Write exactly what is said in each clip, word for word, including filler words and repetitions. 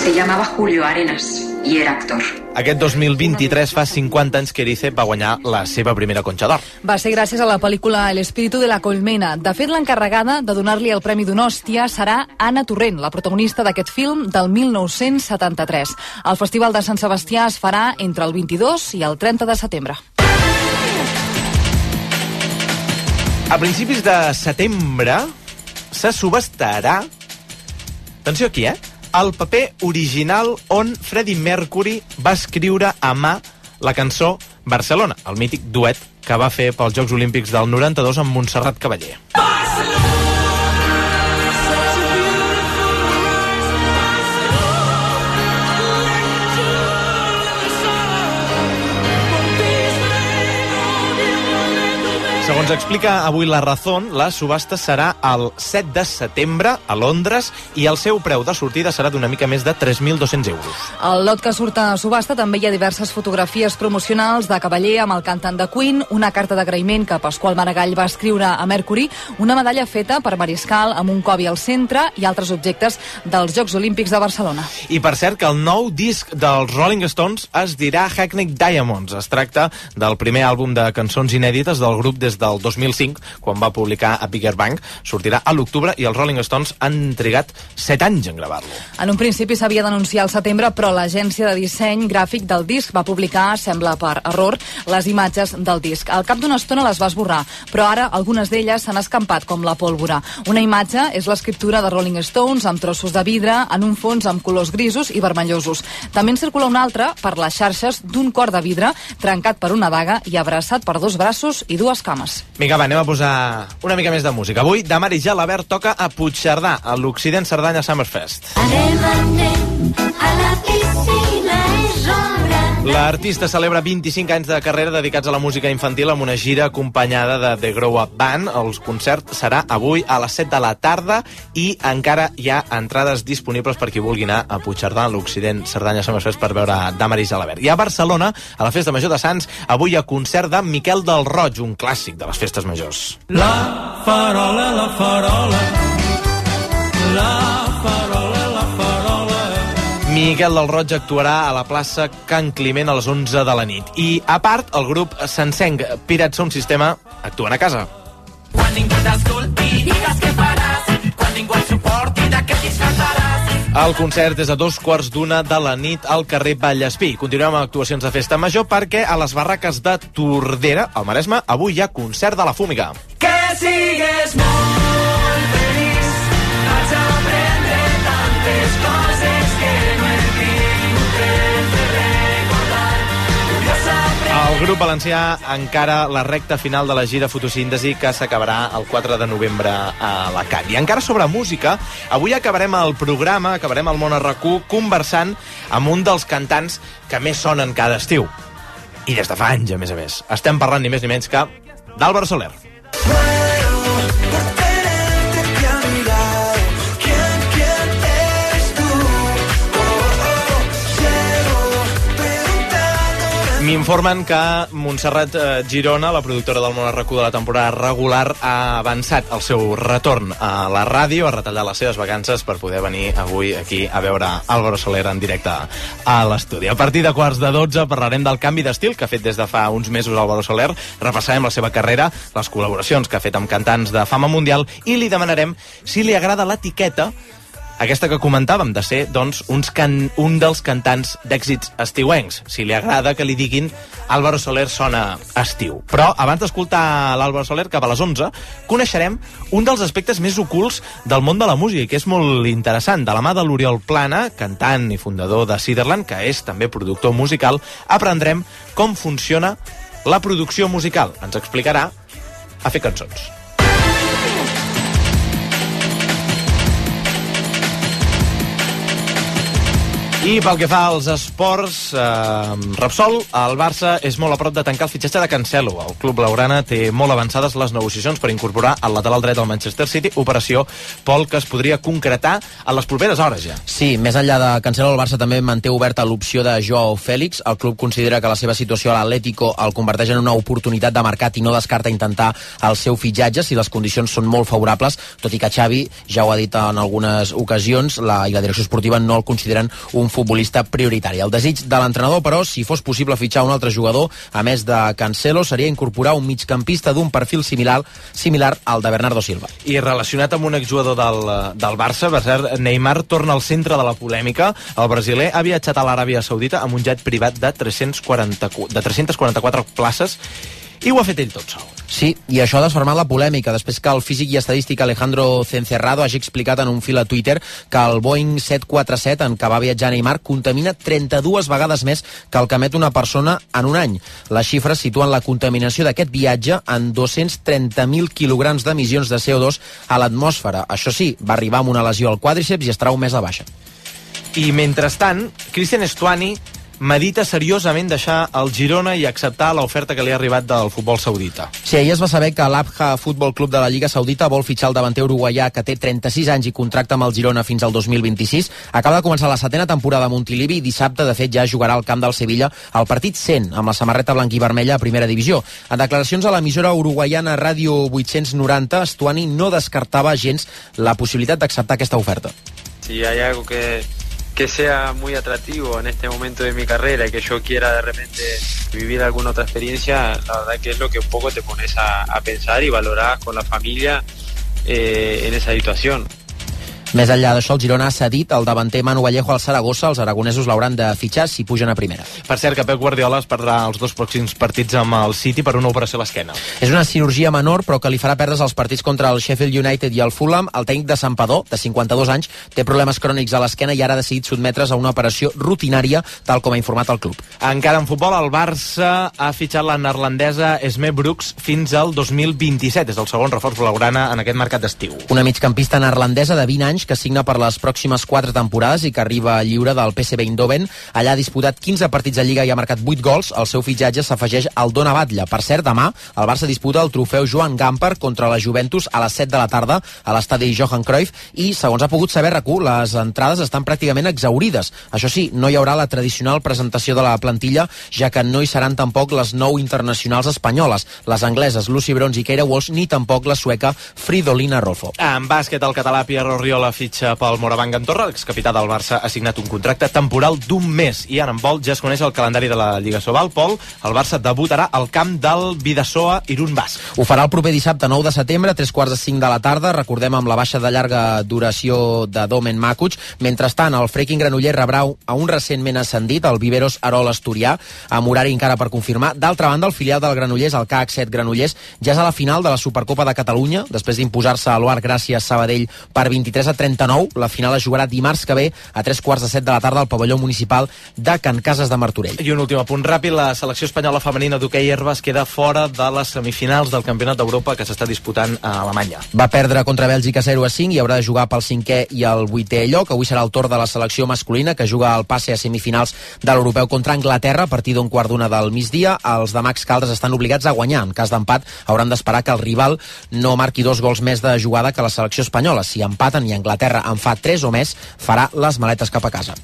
Se llamaba Julio Arenas i era actor. Aquest dos mil vint-i-tres fa cinquanta anys que Erice va guanyar la seva primera Conxa d'Or. Va ser gràcies a la pel·lícula El espíritu de la colmena. De fet, l'encarregada de donar-li el Premi Donòstia serà Anna Torrent, la protagonista d'aquest film del mil nou-cents setanta-tres. El Festival de Sant Sebastià es farà entre el vint-i-dos i el trenta de setembre. A principis de setembre se subestarà, atenció aquí, eh? el paper original on Freddie Mercury va escriure a mà la cançó Barcelona, el mític duet que va fer pels Jocs Olímpics del noranta-dos amb Montserrat Caballé. Segons explica avui La Razón, la subhasta serà el set de setembre a Londres i el seu preu de sortida serà d'una mica més de tres mil dos-cents euros. Al lot que surt a subhasta també hi ha diverses fotografies promocionals de Caballé amb el cantant de Queen, una carta d'agraïment que Pasqual Maragall va escriure a Mercury, una medalla feta per Mariscal amb un cobi al centre i altres objectes dels Jocs Olímpics de Barcelona. I per cert que el nou disc dels Rolling Stones es dirà Hackney Diamonds. Es tracta del primer àlbum de cançons inèdites del grup des del dos mil cinc, quan va publicar a Bigger Bang. Sortirà a l'octubre i els Rolling Stones han trigat set anys en gravar-lo. En un principi s'havia d'anunciar al setembre, però l'agència de disseny gràfic del disc va publicar, sembla per error, les imatges del disc. Al cap d'una estona les va esborrar, però ara algunes d'elles s'han escampat com la pólvora. Una imatge és l'escriptura de Rolling Stones amb trossos de vidre en un fons amb colors grisos i vermellosos. També en circula una altra per les xarxes d'un cor de vidre trencat per una daga i abraçat per dos braços i dues cames. Vinga, va, anem a posar una mica més de música. Avui, Damaris Jalabert toca a Puigcerdà, a l'Occident Cerdanya Summerfest. Anem, anem a la piscina, és hora. L'artista celebra vint-i-cinc anys de carrera dedicats a la música infantil amb una gira acompanyada de The Grow Up Band. El concert serà avui a les set de la tarda i encara hi ha entrades disponibles per qui vulgui anar a Puigcerdà, a l'Occident Cerdanya Summerfest, per veure Damaris Jalabert. I a Barcelona, a la Festa Major de Sants, avui hi ha concert de Miquel del Roig, un clàssic de les festes majors. La farola, la farola, la farola, la farola. Miquel del Roig actuarà a la plaça Can Climent a les onze de la nit. I, a part, el grup Sansenc Pirate Sound Systema actuen a casa. Quan ningú t'escolti, digues què faràs. Quan ningú et suporti, de què disfrutaràs. El concert és a dos quarts d'una de la nit al carrer Vallespí. Continuem amb actuacions de festa major perquè a les barraques de Tordera, al Maresme, avui hi ha concert de la Fúmiga. Que sigues molt feliç, vaig aprendre tantes coses que no he tingut temps de recordar. El grup valencià encara la recta final de la gira Fotosíntesi que s'acabarà el quatre de novembre a Alacant. I encara sobre música, avui acabarem el programa, acabarem el Món a RAC1 conversant amb un dels cantants que més sonen cada estiu. I des de fa anys, a més a més. Estem parlant ni més ni menys que d'Álvaro Soler. M'informen que Montserrat Girona, la productora del Món a RAC1 de la temporada regular, ha avançat el seu retorn a la ràdio, ha retallat les seves vacances per poder venir avui aquí a veure Álvaro Soler en directe a l'estudi. A partir de quarts de dotze parlarem del canvi d'estil que ha fet des de fa uns mesos Álvaro Soler, repassarem la seva carrera, les col·laboracions que ha fet amb cantants de fama mundial i li demanarem si li agrada l'etiqueta, aquesta que comentàvem, de ser, doncs, uns can... un dels cantants d'èxits estiuencs. Si li agrada que li diguin Álvaro Soler sona estiu. Però, abans d'escoltar l'Álvaro Soler, cap a les onze, coneixerem un dels aspectes més ocults del món de la música, que és molt interessant. De la mà de l'Oriol Plana, cantant i fundador de Ciderland, que és també productor musical, aprendrem com funciona la producció musical. Ens explicarà a fer cançons. I pel que fa als esports, eh, Repsol, el Barça és molt a prop de tancar el fitxatge de Cancelo. El club blaugrana té molt avançades les negociacions per incorporar el lateral dret del Manchester City, operació, Pol, que es podria concretar a les properes hores ja. Sí, més enllà de Cancelo, el Barça també manté oberta l'opció de Joao Félix. El club considera que la seva situació a l'Atlético el converteix en una oportunitat de mercat i no descarta intentar el seu fitxatge si les condicions són molt favorables, tot i que Xavi ja ho ha dit en algunes ocasions, la, i la direcció esportiva no el consideren un futbolista prioritari. El desig de l'entrenador, però, si fos possible fitxar un altre jugador, a més de Cancelo, seria incorporar un migcampista d'un perfil similar similar al de Bernardo Silva. I relacionat amb un exjugador del, del Barça, per cert, Neymar torna al centre de la polèmica. El brasiler ha viatjat a l'Aràbia Saudita amb un jet privat de tres-cents quaranta, de tres-cents quaranta-quatre places i ho ha fet ell tot sol. Sí, i això ha desfermat la polèmica, després que el físic i estadístic Alejandro Cencerrado hagi explicat en un fil a Twitter que el Boeing set quaranta-set en què va viatjar Neymar contamina trenta-dues vegades més que el que emet una persona en un any. Les xifres situen la contaminació d'aquest viatge en dos-cents trenta mil quilograms d'emissions de C O dos a l'atmosfera. Això sí, va arribar amb una lesió al quàdriceps i estarà un mes de baixa. I mentrestant, Cristian Estuani medita seriosament deixar el Girona i acceptar l'oferta que li ha arribat del futbol saudita. Sí, ahir es va saber que l'Abha Futbol Club de la Lliga Saudita vol fitxar el davanter uruguaià que té trenta-sis anys i contracta amb el Girona fins al dos mil vint-i-sis. Acaba de començar la setena temporada a Montilivi i dissabte, de fet, ja jugarà al camp del Sevilla el partit cent, amb la samarreta blanc i vermella a primera divisió. En declaracions a l'emissora uruguaiana Ràdio vuit-cents noranta, Estuani no descartava gens la possibilitat d'acceptar aquesta oferta. Si hay algo que que sea muy atractivo en este momento de mi carrera y que yo quiera de repente vivir alguna otra experiencia, la verdad que es lo que un poco te pones a, a pensar y valorar con la familia eh, en esa situación. Més enllà d'això, el Girona ha cedit el davanter Manu Vallejo al Saragossa. Els aragonesos l'hauran de fitxar si pugen a primera. Per cert, que Pep Guardiola es perdrà els dos pròxims partits amb el City per una operació a l'esquena. És una cirurgia menor, però que li farà perdre els partits contra el Sheffield United i el Fulham. El tècnic de Santpedor, de cinquanta-dos anys, té problemes crònics a l'esquena i ara ha decidit sotmetre's a una operació rutinària, tal com ha informat el club. Encara en futbol, el Barça ha fitxat la neerlandesa Esme Brooks fins al dos mil vint-i-set. És el segon reforç blaugrana en aquest mercat d'estiu. Una migcampista neerlandesa de vint anys que signa per les pròximes quatre temporades i que arriba lliure del P S V Eindhoven. Allà ha disputat quinze partits de Lliga i ha marcat vuit gols. El seu fitxatge s'afegeix al Dona Batlle. Per cert, demà el Barça disputa el trofeu Joan Gamper contra la Juventus a les set de la tarda a l'estadi Johan Cruyff i, segons ha pogut saber R A C U, les entrades estan pràcticament exaurides. Això sí, no hi haurà la tradicional presentació de la plantilla, ja que no hi seran tampoc les nou internacionals espanyoles, les angleses Lucy Bronze i Keira Walsh, ni tampoc la sueca Fridolina Rolfo. En bàsquet, el català Pierre Oriola fitxa pel Morabanc Andorra. L'excapità del Barça ha signat un contracte temporal d'un mes i ara en vol ja es coneix el calendari de la Lliga Sobal. Pol, el Barça debutarà al camp del Bidasoa Irun Basc. Ho farà el proper dissabte nou de setembre, a tres quarts de cinc de la tarda. Recordem amb la baixa de llarga duració de Domen Makuc. Mentrestant, el Freaking Granoller rebrà a un recentment ascendit, el Viveros Arol Asturià, amb horari encara per confirmar. D'altra banda, el filial del Granollers, el K H set Granollers, ja és a la final de la Supercopa de Catalunya, després d'imposar-se a l'Oar Gràcia Sabadell per vint-i-tres a trenta-nou. La final es jugarà dimarts que ve a tres quarts de set de la tarda al pavelló municipal de Can Cases de Martorell. I un últim apunt ràpid, la selecció espanyola femenina d'hoquei herba es queda fora de les semifinals del Campionat d'Europa que s'està disputant a Alemanya. Va perdre contra Bèlgica zero a cinc i haurà de jugar pel cinquè i el vuitè lloc. Avui serà el torn de la selecció masculina, que juga al passe a semifinals de l'Europeu contra Anglaterra a partir d'un quart d'una del migdia. Els de Max Caldes estan obligats a guanyar. En cas d'empat hauran d'esperar que el rival no marqui dos gols més de jugada que la selecció espanyola. Si empaten i Anglaterra en fa tres o més, farà les maletes cap a casa.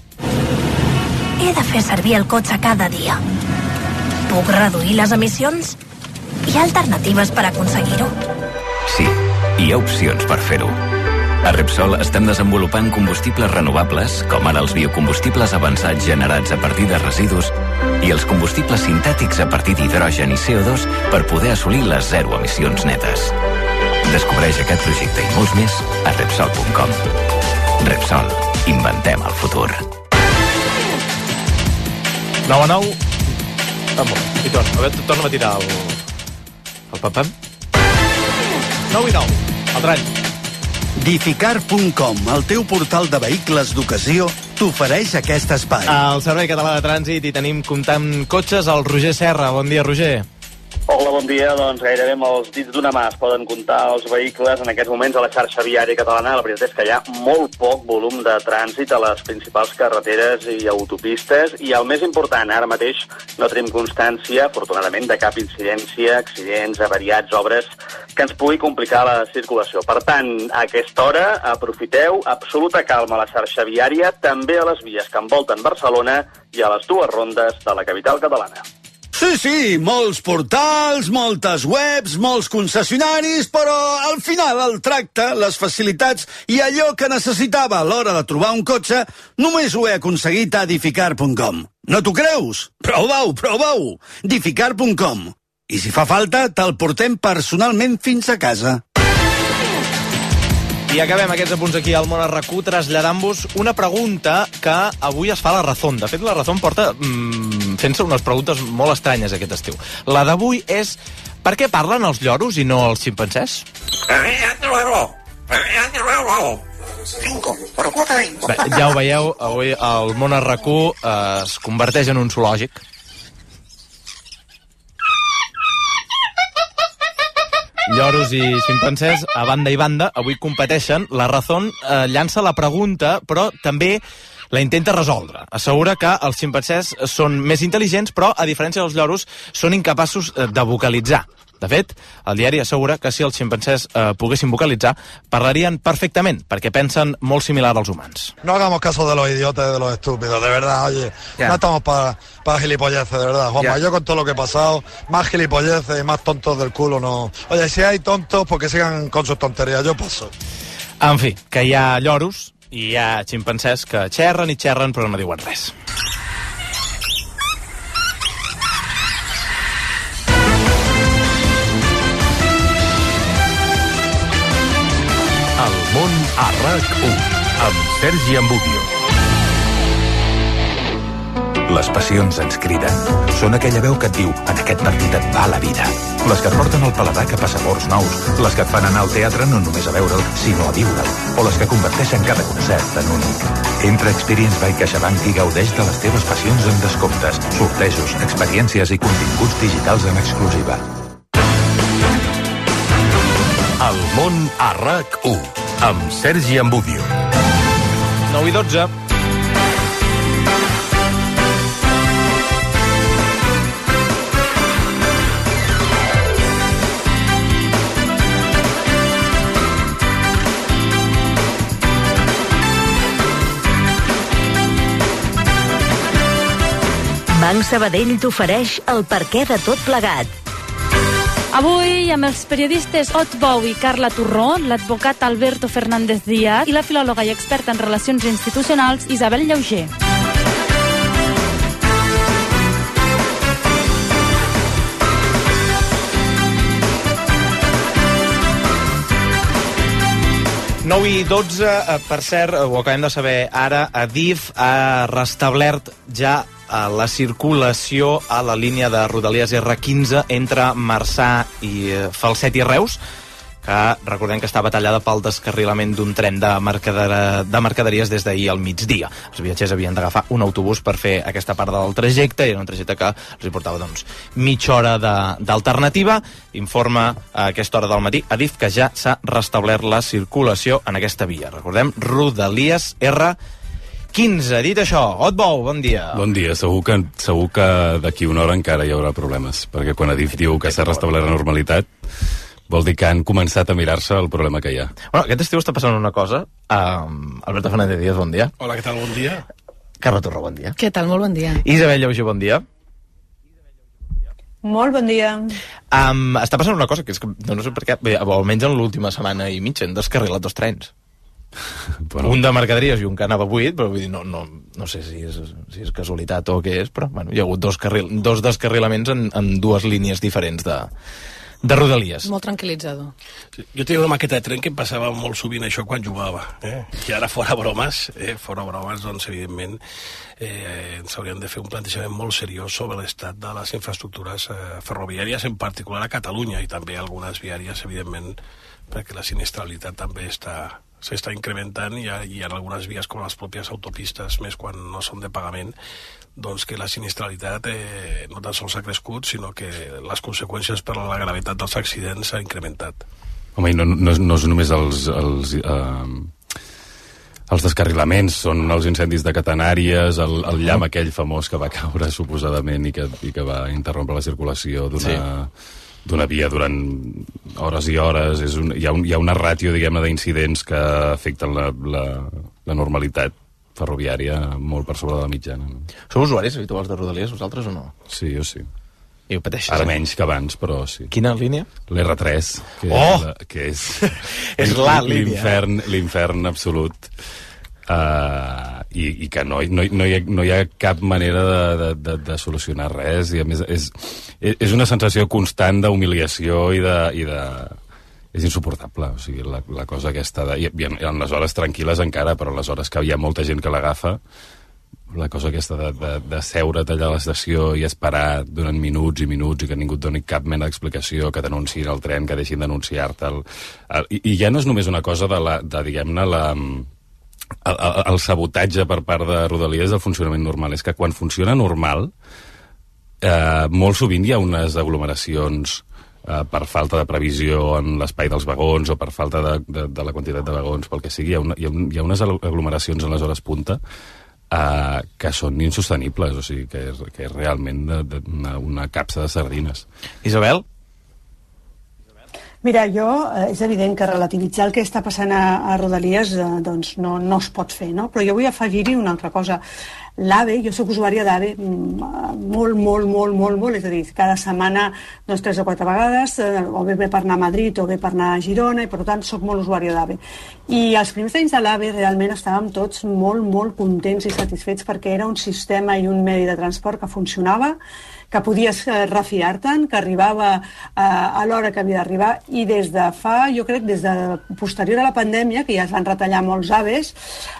He de fer servir el cotxe cada dia. Puc reduir les emissions? Hi ha alternatives per aconseguir-ho? Sí, hi ha opcions per fer-ho. A Repsol estem desenvolupant combustibles renovables, com ara els biocombustibles avançats generats a partir de residus i els combustibles sintètics a partir d'hidrogen i C O dos per poder assolir les zero emissions netes. Descobreix aquest projecte i molts més a Repsol punt com. Repsol. Inventem el futur. nou a nou. I torna. A veure, torna a tirar el... el pam-pam. nou i nou. El tren. Dificar punt com, el teu portal de vehicles d'ocasió, t'ofereix aquest espai. Al Servei Català de Trànsit hi tenim comptant cotxes el Roger Serra. Bon dia, Roger. Hola, bon dia. Doncs gairebé amb els dits d'una mà es poden comptar els vehicles en aquests moments a la xarxa viària catalana. La veritat és que hi ha molt poc volum de trànsit a les principals carreteres i autopistes i el més important, ara mateix no tenim constància, afortunadament, de cap incidència, accidents, avariats, obres que ens pugui complicar la circulació. Per tant, a aquesta hora aprofiteu absoluta calma a la xarxa viària, també a les vies que envolten Barcelona i a les dues rondes de la capital catalana. Sí, sí, molts portals, moltes webs, molts concessionaris, però al final el tracte, les facilitats i allò que necessitava a l'hora de trobar un cotxe només ho he aconseguit a Dificar punt com. No t'ho creus? Prova-ho, prova-ho! Dificar punt com. I si fa falta, te'l portem personalment fins a casa. I acabem aquests apunts aquí al Món a RAC1 traslladant-vos una pregunta que avui es fa a la Razón. De fet, la Razón porta mmm, fent-se unes preguntes molt estranyes aquest estiu. La d'avui és: per què parlen els lloros i no els ximpancers? Bé, ja ho veieu, avui el Món a RAC1 eh, es converteix en un zoològic. Lloros i ximpancers, a banda i banda, avui competeixen. La Razón eh, llança la pregunta, però també la intenta resoldre. Assegura que els ximpancers són més intel·ligents, però, a diferència dels lloros, són incapaços de vocalitzar. De fet, el diari assegura que si els ximpancers eh, poguessin vocalitzar, parlarien perfectament, perquè pensen molt similar als humans. No hagamos caso de los idiotas y de los estúpidos, de verdad, oye. Yeah. No estamos para pa gilipolleces, de verdad, Juanma. Yeah. Yo con todo lo que he pasado, más gilipolleces y más tontos del culo no. Oye, si hay tontos, pues que sigan con sus tonterías, yo paso. En fi, que hi ha lloros i hi ha ximpancers que xerren i xerren però no diuen res. El món a RAC1 amb Sergi Ambudio. Les passions ens criden. Són aquella veu que et diu: en aquest partit et va la vida. Les que et porten el paladar cap a sabors nous. Les que et fan anar al teatre no només a veure'l, sinó a viure'l. O les que converteixen cada concert en únic. Entra a Experience by CaixaBank i gaudeix de les teves passions en descomptes, sortejos, experiències i continguts digitals en exclusiva. El món a RAC1 amb Sergi Ambudio. nou i dotze. Banc Sabadell t'ofereix el perquè de tot plegat. Avui amb els periodistes Ot Bou i Carla Turró, l'advocat Alberto Fernández Díaz i la filòloga i experta en relacions institucionals Isabel Llauger. nou i dotze, per cert, ho acabem de saber ara, Adif ha restablert ja la circulació a la línia de Rodalies erre quinze entre Marçà i Falset i Reus, que recordem que estava tallada pel descarrilament d'un tren de, mercader de mercaderies des d'ahir al migdia. Els viatgers havien d'agafar un autobús per fer aquesta part del trajecte, i era un trajecte que els portava doncs, mitja hora d'alternativa. Informa a aquesta hora del matí Adif que ja s'ha restablert la circulació en aquesta via. Recordem, Rodalies erre quinze. Dit això, Ot Bou, bon dia. Bon dia. Segur que, segur que d'aquí una hora encara hi haurà problemes, perquè quan Adif diu que s'ha restablert la normalitat, vol dir que han començat a mirar-se el problema que hi ha. Bueno, aquest estiu està passant una cosa. Um, Alberto Fernández Díaz, bon dia. Hola, què tal? Bon dia. Carla Turró, bon dia. Què tal? Molt bon dia. Isabel Llauger, bon dia. Molt bon dia. Um, està passant una cosa, que és que no sé per què, bé, almenys en l'última setmana i mitja han descarrilat dos trens. Bueno. Un de mercaderies i un que anava buit, però vull dir, no, no, no sé si és, si és casualitat o què és, però bueno, hi ha hagut dos, carril, dos descarrilaments en, en dues línies diferents de, de Rodalies. Molt tranquil·litzador. Sí, jo tenia una maqueta de tren que em passava molt sovint això quan jugava, eh? I ara fora bromes, eh? fora bromes, doncs evidentment eh, ens hauríem de fer un plantejament molt seriós sobre l'estat de les infraestructures eh, ferroviàries, en particular a Catalunya, i també algunes viàries, evidentment, perquè la sinistralitat també està s'està incrementant i hi ha, hi ha algunes vies com les pròpies autopistes, més quan no són de pagament, doncs que la sinistralitat eh, no tan sols ha crescut, sinó que les conseqüències per la gravetat dels accidents s'ha incrementat. Home, i no, no, no és només els, els, eh, els descarrilaments, són els incendis de catenàries, el, el llamp aquell famós que va caure suposadament i que, i que va interrompre la circulació d'una... Sí. d'una via durant hores i hores. És un, hi, ha un, hi ha una ràtio, diguem-ne, d'incidents que afecten la, la, la normalitat ferroviària molt per sobre de la mitjana. No? Sou usuaris habituals de Rodalies, vosaltres o no? Sí, jo sí. I ho pateixes? Ara menys que abans, però sí. Quina línia? l'R tres, que, oh! és, la, que és, és la línia. L'infern, l'infern absolut. Uh, i, i que no, no, no, hi ha, no hi ha cap manera de, de, de, de solucionar res, i a més és, és una sensació constant d'humiliació i de, i de... és insuportable, o sigui, la, la cosa aquesta de... I, i en, en les hores tranquil·les encara, però en les hores que hi ha molta gent que l'agafa, la cosa aquesta de, de, de seure't allà a l'estació i esperar durant minuts i minuts i que ningú et doni cap mena d'explicació, que t'anunciïn el tren, que deixin d'anunciar-te el, el, i, i ja no és només una cosa de, la, de diguem-ne, la... El, el, el sabotatge per part de Rodalies del funcionament normal. És que quan funciona normal, eh, molt sovint hi ha unes aglomeracions eh, per falta de previsió en l'espai dels vagons o per falta de, de, de la quantitat de vagons, pel que sigui. Hi ha, una, hi ha, un, hi ha unes aglomeracions en les hores punta eh, que són insostenibles, o sigui, que és, que és realment de, de, una, una capsa de sardines. Isabel? Mira, jo, eh, és evident que relativitzar el que està passant a, a Rodalies eh, doncs no, no es pot fer, no? Però jo vull afegir-hi una altra cosa. L'AVE, jo soc usuària d'AVE molt, molt, molt, molt, molt, és a dir, cada setmana doncs tres o quatre vegades, eh, o bé per anar a Madrid o bé per anar a Girona, i per tant soc molt usuària d'AVE. I els primers anys de l'AVE realment estàvem tots molt, molt contents i satisfets perquè era un sistema i un medi de transport que funcionava, que podies eh, refiar-te'n, que arribava eh, a l'hora que havia d'arribar, i des de fa, jo crec, des de posterior a la pandèmia, que ja es van retallar molts AVEs,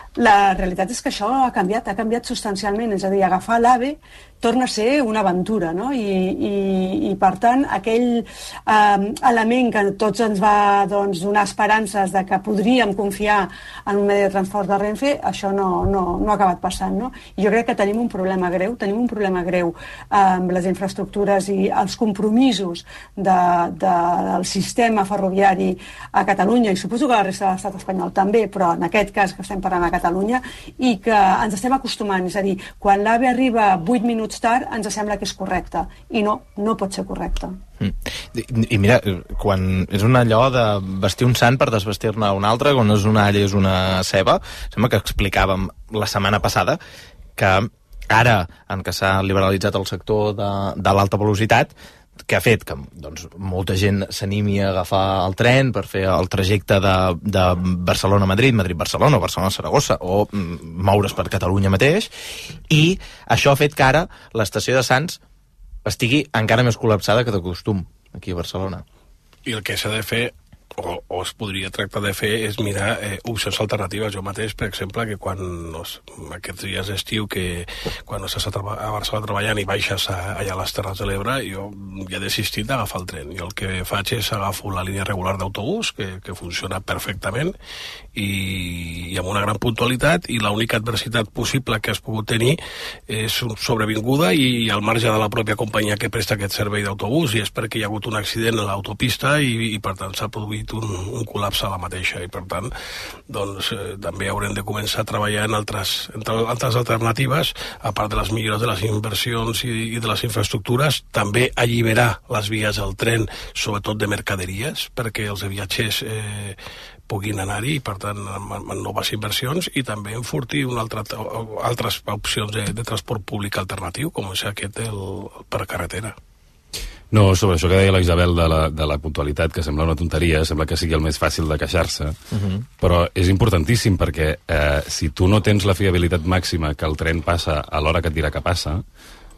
la realitat és que això ha canviat, ha canviat substancialment, és a dir, agafar l'AVE torna a ser una aventura, no? I, i, i per tant, aquell eh, element que tots ens va doncs, donar esperances de que podríem confiar en un medi de transport de Renfe, això no, no, no ha acabat passant, no? I jo crec que tenim un problema greu, tenim un problema greu amb les infraestructures i els compromisos de, de, del sistema ferroviari a Catalunya, i suposo que a la resta de l'estat espanyol també, però en aquest cas que estem parlant a Catalunya, i que ens estem acostumant, és a dir, quan l'AVE arriba vuit minuts tard, ens sembla que és correcte, i no, no pot ser correcte. Mm. I, I mira, quan és un allò de vestir un sant per desvestir-ne un altre, quan no és una alla és una ceba, sembla que explicàvem la setmana passada que ara, en què s'ha liberalitzat el sector de, de l'alta velocitat, que ha fet que doncs, molta gent s'animi a agafar el tren per fer el trajecte de, de Barcelona-Madrid, Madrid-Barcelona o Barcelona-Saragossa, o mm, moure's per Catalunya mateix, i això ha fet que ara l'estació de Sants estigui encara més col·lapsada que de costum aquí a Barcelona. I el que s'ha de fer, o, o es podria tractar de fer, és mirar eh, opcions alternatives. Jo mateix, per exemple, que quan nos, aquests dies d'estiu, que quan estàs a, a Barcelona treballant i baixes a, allà a les Terres de l'Ebre, jo ja he desistit d'agafar el tren. Jo el que faig és agafo la línia regular d'autobús, que, que funciona perfectament, i, i amb una gran puntualitat, i l'única adversitat possible que has pogut tenir és sobrevinguda i al marge de la pròpia companyia que presta aquest servei d'autobús, i és perquè hi ha hagut un accident a l'autopista i, i per tant s'ha produït un, un col·lapse a la mateixa, i per tant doncs, eh, també haurem de començar a treballar en altres, en altres alternatives, a part de les millores de les inversions i, i de les infraestructures, també alliberar les vies del tren, sobretot de mercaderies, perquè els viatgers eh, puguin anar-hi, i per tant amb, amb noves inversions, i també enfortir una altra, altres opcions de, de transport públic alternatiu, com és aquest el, per carretera. No, sobre això que deia la Isabel de la, de la puntualitat, que sembla una tonteria, sembla que sigui el més fàcil de queixar-se, uh-huh. però és importantíssim perquè eh, si tu no tens la fiabilitat màxima que el tren passa a l'hora que et dirà que passa,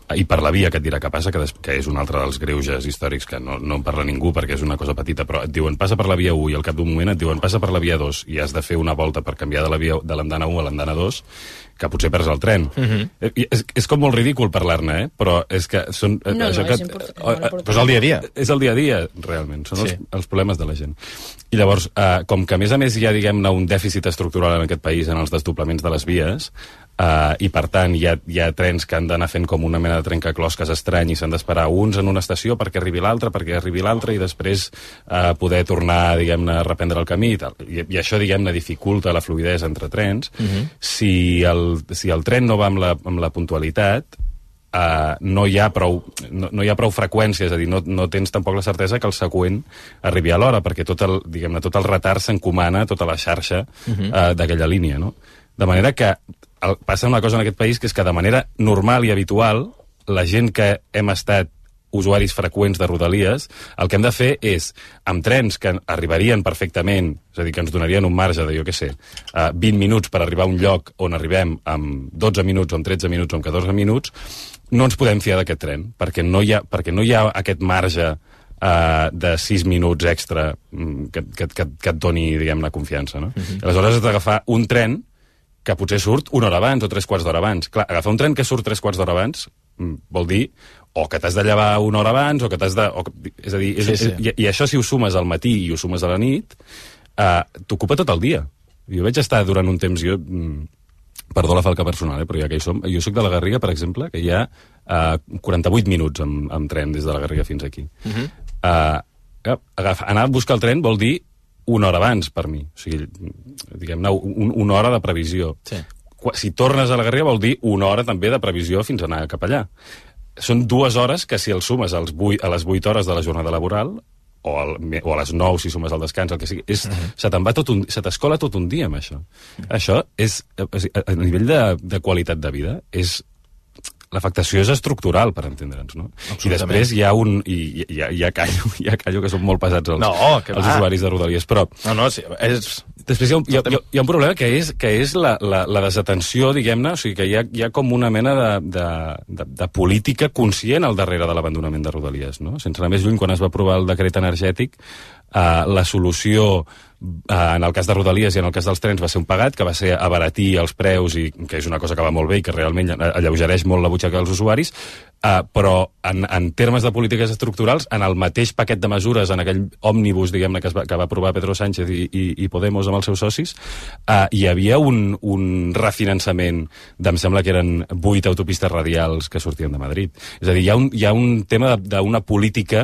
i per la via que et dirà què passa, que, des, que és un altre dels greuges històrics que no, no en parla ningú perquè és una cosa petita, però et diuen passa per la via u i al cap d'un moment et diuen passa per la via dos i has de fer una volta per canviar de la via de l'andana u a l'andana dos, que potser perds el tren. Uh-huh. és, és com molt ridícul parlar-ne, eh? Però és que són... No, això no, que, és important. eh, però és el dia a dia. És el dia a dia, realment. Són sí. els, els problemes de la gent. I llavors, eh, com que a més a més hi ha, diguem-ne, un dèficit estructural en aquest país en els desdoblaments de les vies, Uh, i per tant hi ha, hi ha trens que han d'anar fent com una mena de trencaclosques estrany i s'han d'esperar uns en una estació perquè arribi l'altre, perquè arribi l'altre i després uh, poder tornar, diguem-ne, a reprendre el camí i tal. I, i això, diguem-ne, dificulta la fluidesa entre trens. Uh-huh. Si, el, si el tren no va amb la, amb la puntualitat, uh, no, hi ha prou, no, no hi ha prou freqüència, és a dir, no, no tens tampoc la certesa que el següent arribi a l'hora, perquè tot el, diguem-ne, tot el retard s'encomana a tota la xarxa uh-huh. uh, d'aquella línia, no? De manera que el, passa una cosa en aquest país que és que de manera normal i habitual la gent que hem estat usuaris freqüents de Rodalies, el que hem de fer és, amb trens que arribarien perfectament, és a dir, que ens donarien un marge de, jo què sé, uh, vint minuts per arribar a un lloc on arribem amb dotze minuts, o amb tretze minuts, o amb catorze minuts, no ens podem fiar d'aquest tren, perquè no hi ha, perquè no hi ha aquest marge Uh, de sis minuts extra um, que, que, que, que et doni, diguem-ne, confiança, no? Uh-huh. Aleshores has d'agafar un tren que potser surt una hora abans o tres quarts d'hora abans. Clar, agafar un tren que surt tres quarts d'hora abans um, vol dir o que t'has de llevar una hora abans o que t'has de... O, és a dir, és, sí, sí. És, i, i això si ho sumes al matí i ho sumes a la nit, uh, t'ocupa tot el dia. Jo vaig estar durant un temps... Jo, um, perdó la falca personal, eh, però ja que hi som, jo soc de la Garriga, per exemple, que hi ha uh, quaranta-vuit minuts amb, amb tren des de la Garriga fins aquí. Uh-huh. Uh, agaf, anar a buscar el tren vol dir una hora abans per mi, o sigui, diguem-ne, un, una hora de previsió. Sí. Si tornes a la Garriga vol dir una hora també de previsió fins a anar cap allà. Són dues hores que si el sumes als vuit, a les vuit hores de la jornada laboral o, al, o a les nou si sumes el descans, el que sigui, és, uh-huh. se te'n va tot un, se t'escola tot un dia amb això. Uh-huh. Això és, a nivell de, de qualitat de vida, és l'afectació és estructural, per entendre'ns, no? I després hi ha un... I, i, i ja, callo, ja callo que són molt pesats els, no, els usuaris de Rodalies, però... No, no, sí, és... Després hi ha un, hi ha, hi ha un problema que és, que és la, la, la desatenció, diguem-ne, o sigui que hi ha, hi ha com una mena de, de, de, de política conscient al darrere de l'abandonament de Rodalies, no? Sense anar més lluny, quan es va aprovar el decret energètic, eh, la solució eh, en el cas de Rodalies i en el cas dels trens va ser un pagat, que va ser abaratir els preus, i que és una cosa que va molt bé i que realment alleugereix molt la butxaca dels usuaris, Uh, però en, en termes de polítiques estructurals, en el mateix paquet de mesures, en aquell òmnibus, diguem-ne, que, va, que va aprovar Pedro Sánchez i, i, i Podemos amb els seus socis, uh, hi havia un, un refinançament de, em sembla que eren vuit autopistes radials que sortien de Madrid. És a dir, hi ha un, hi ha un tema d'una política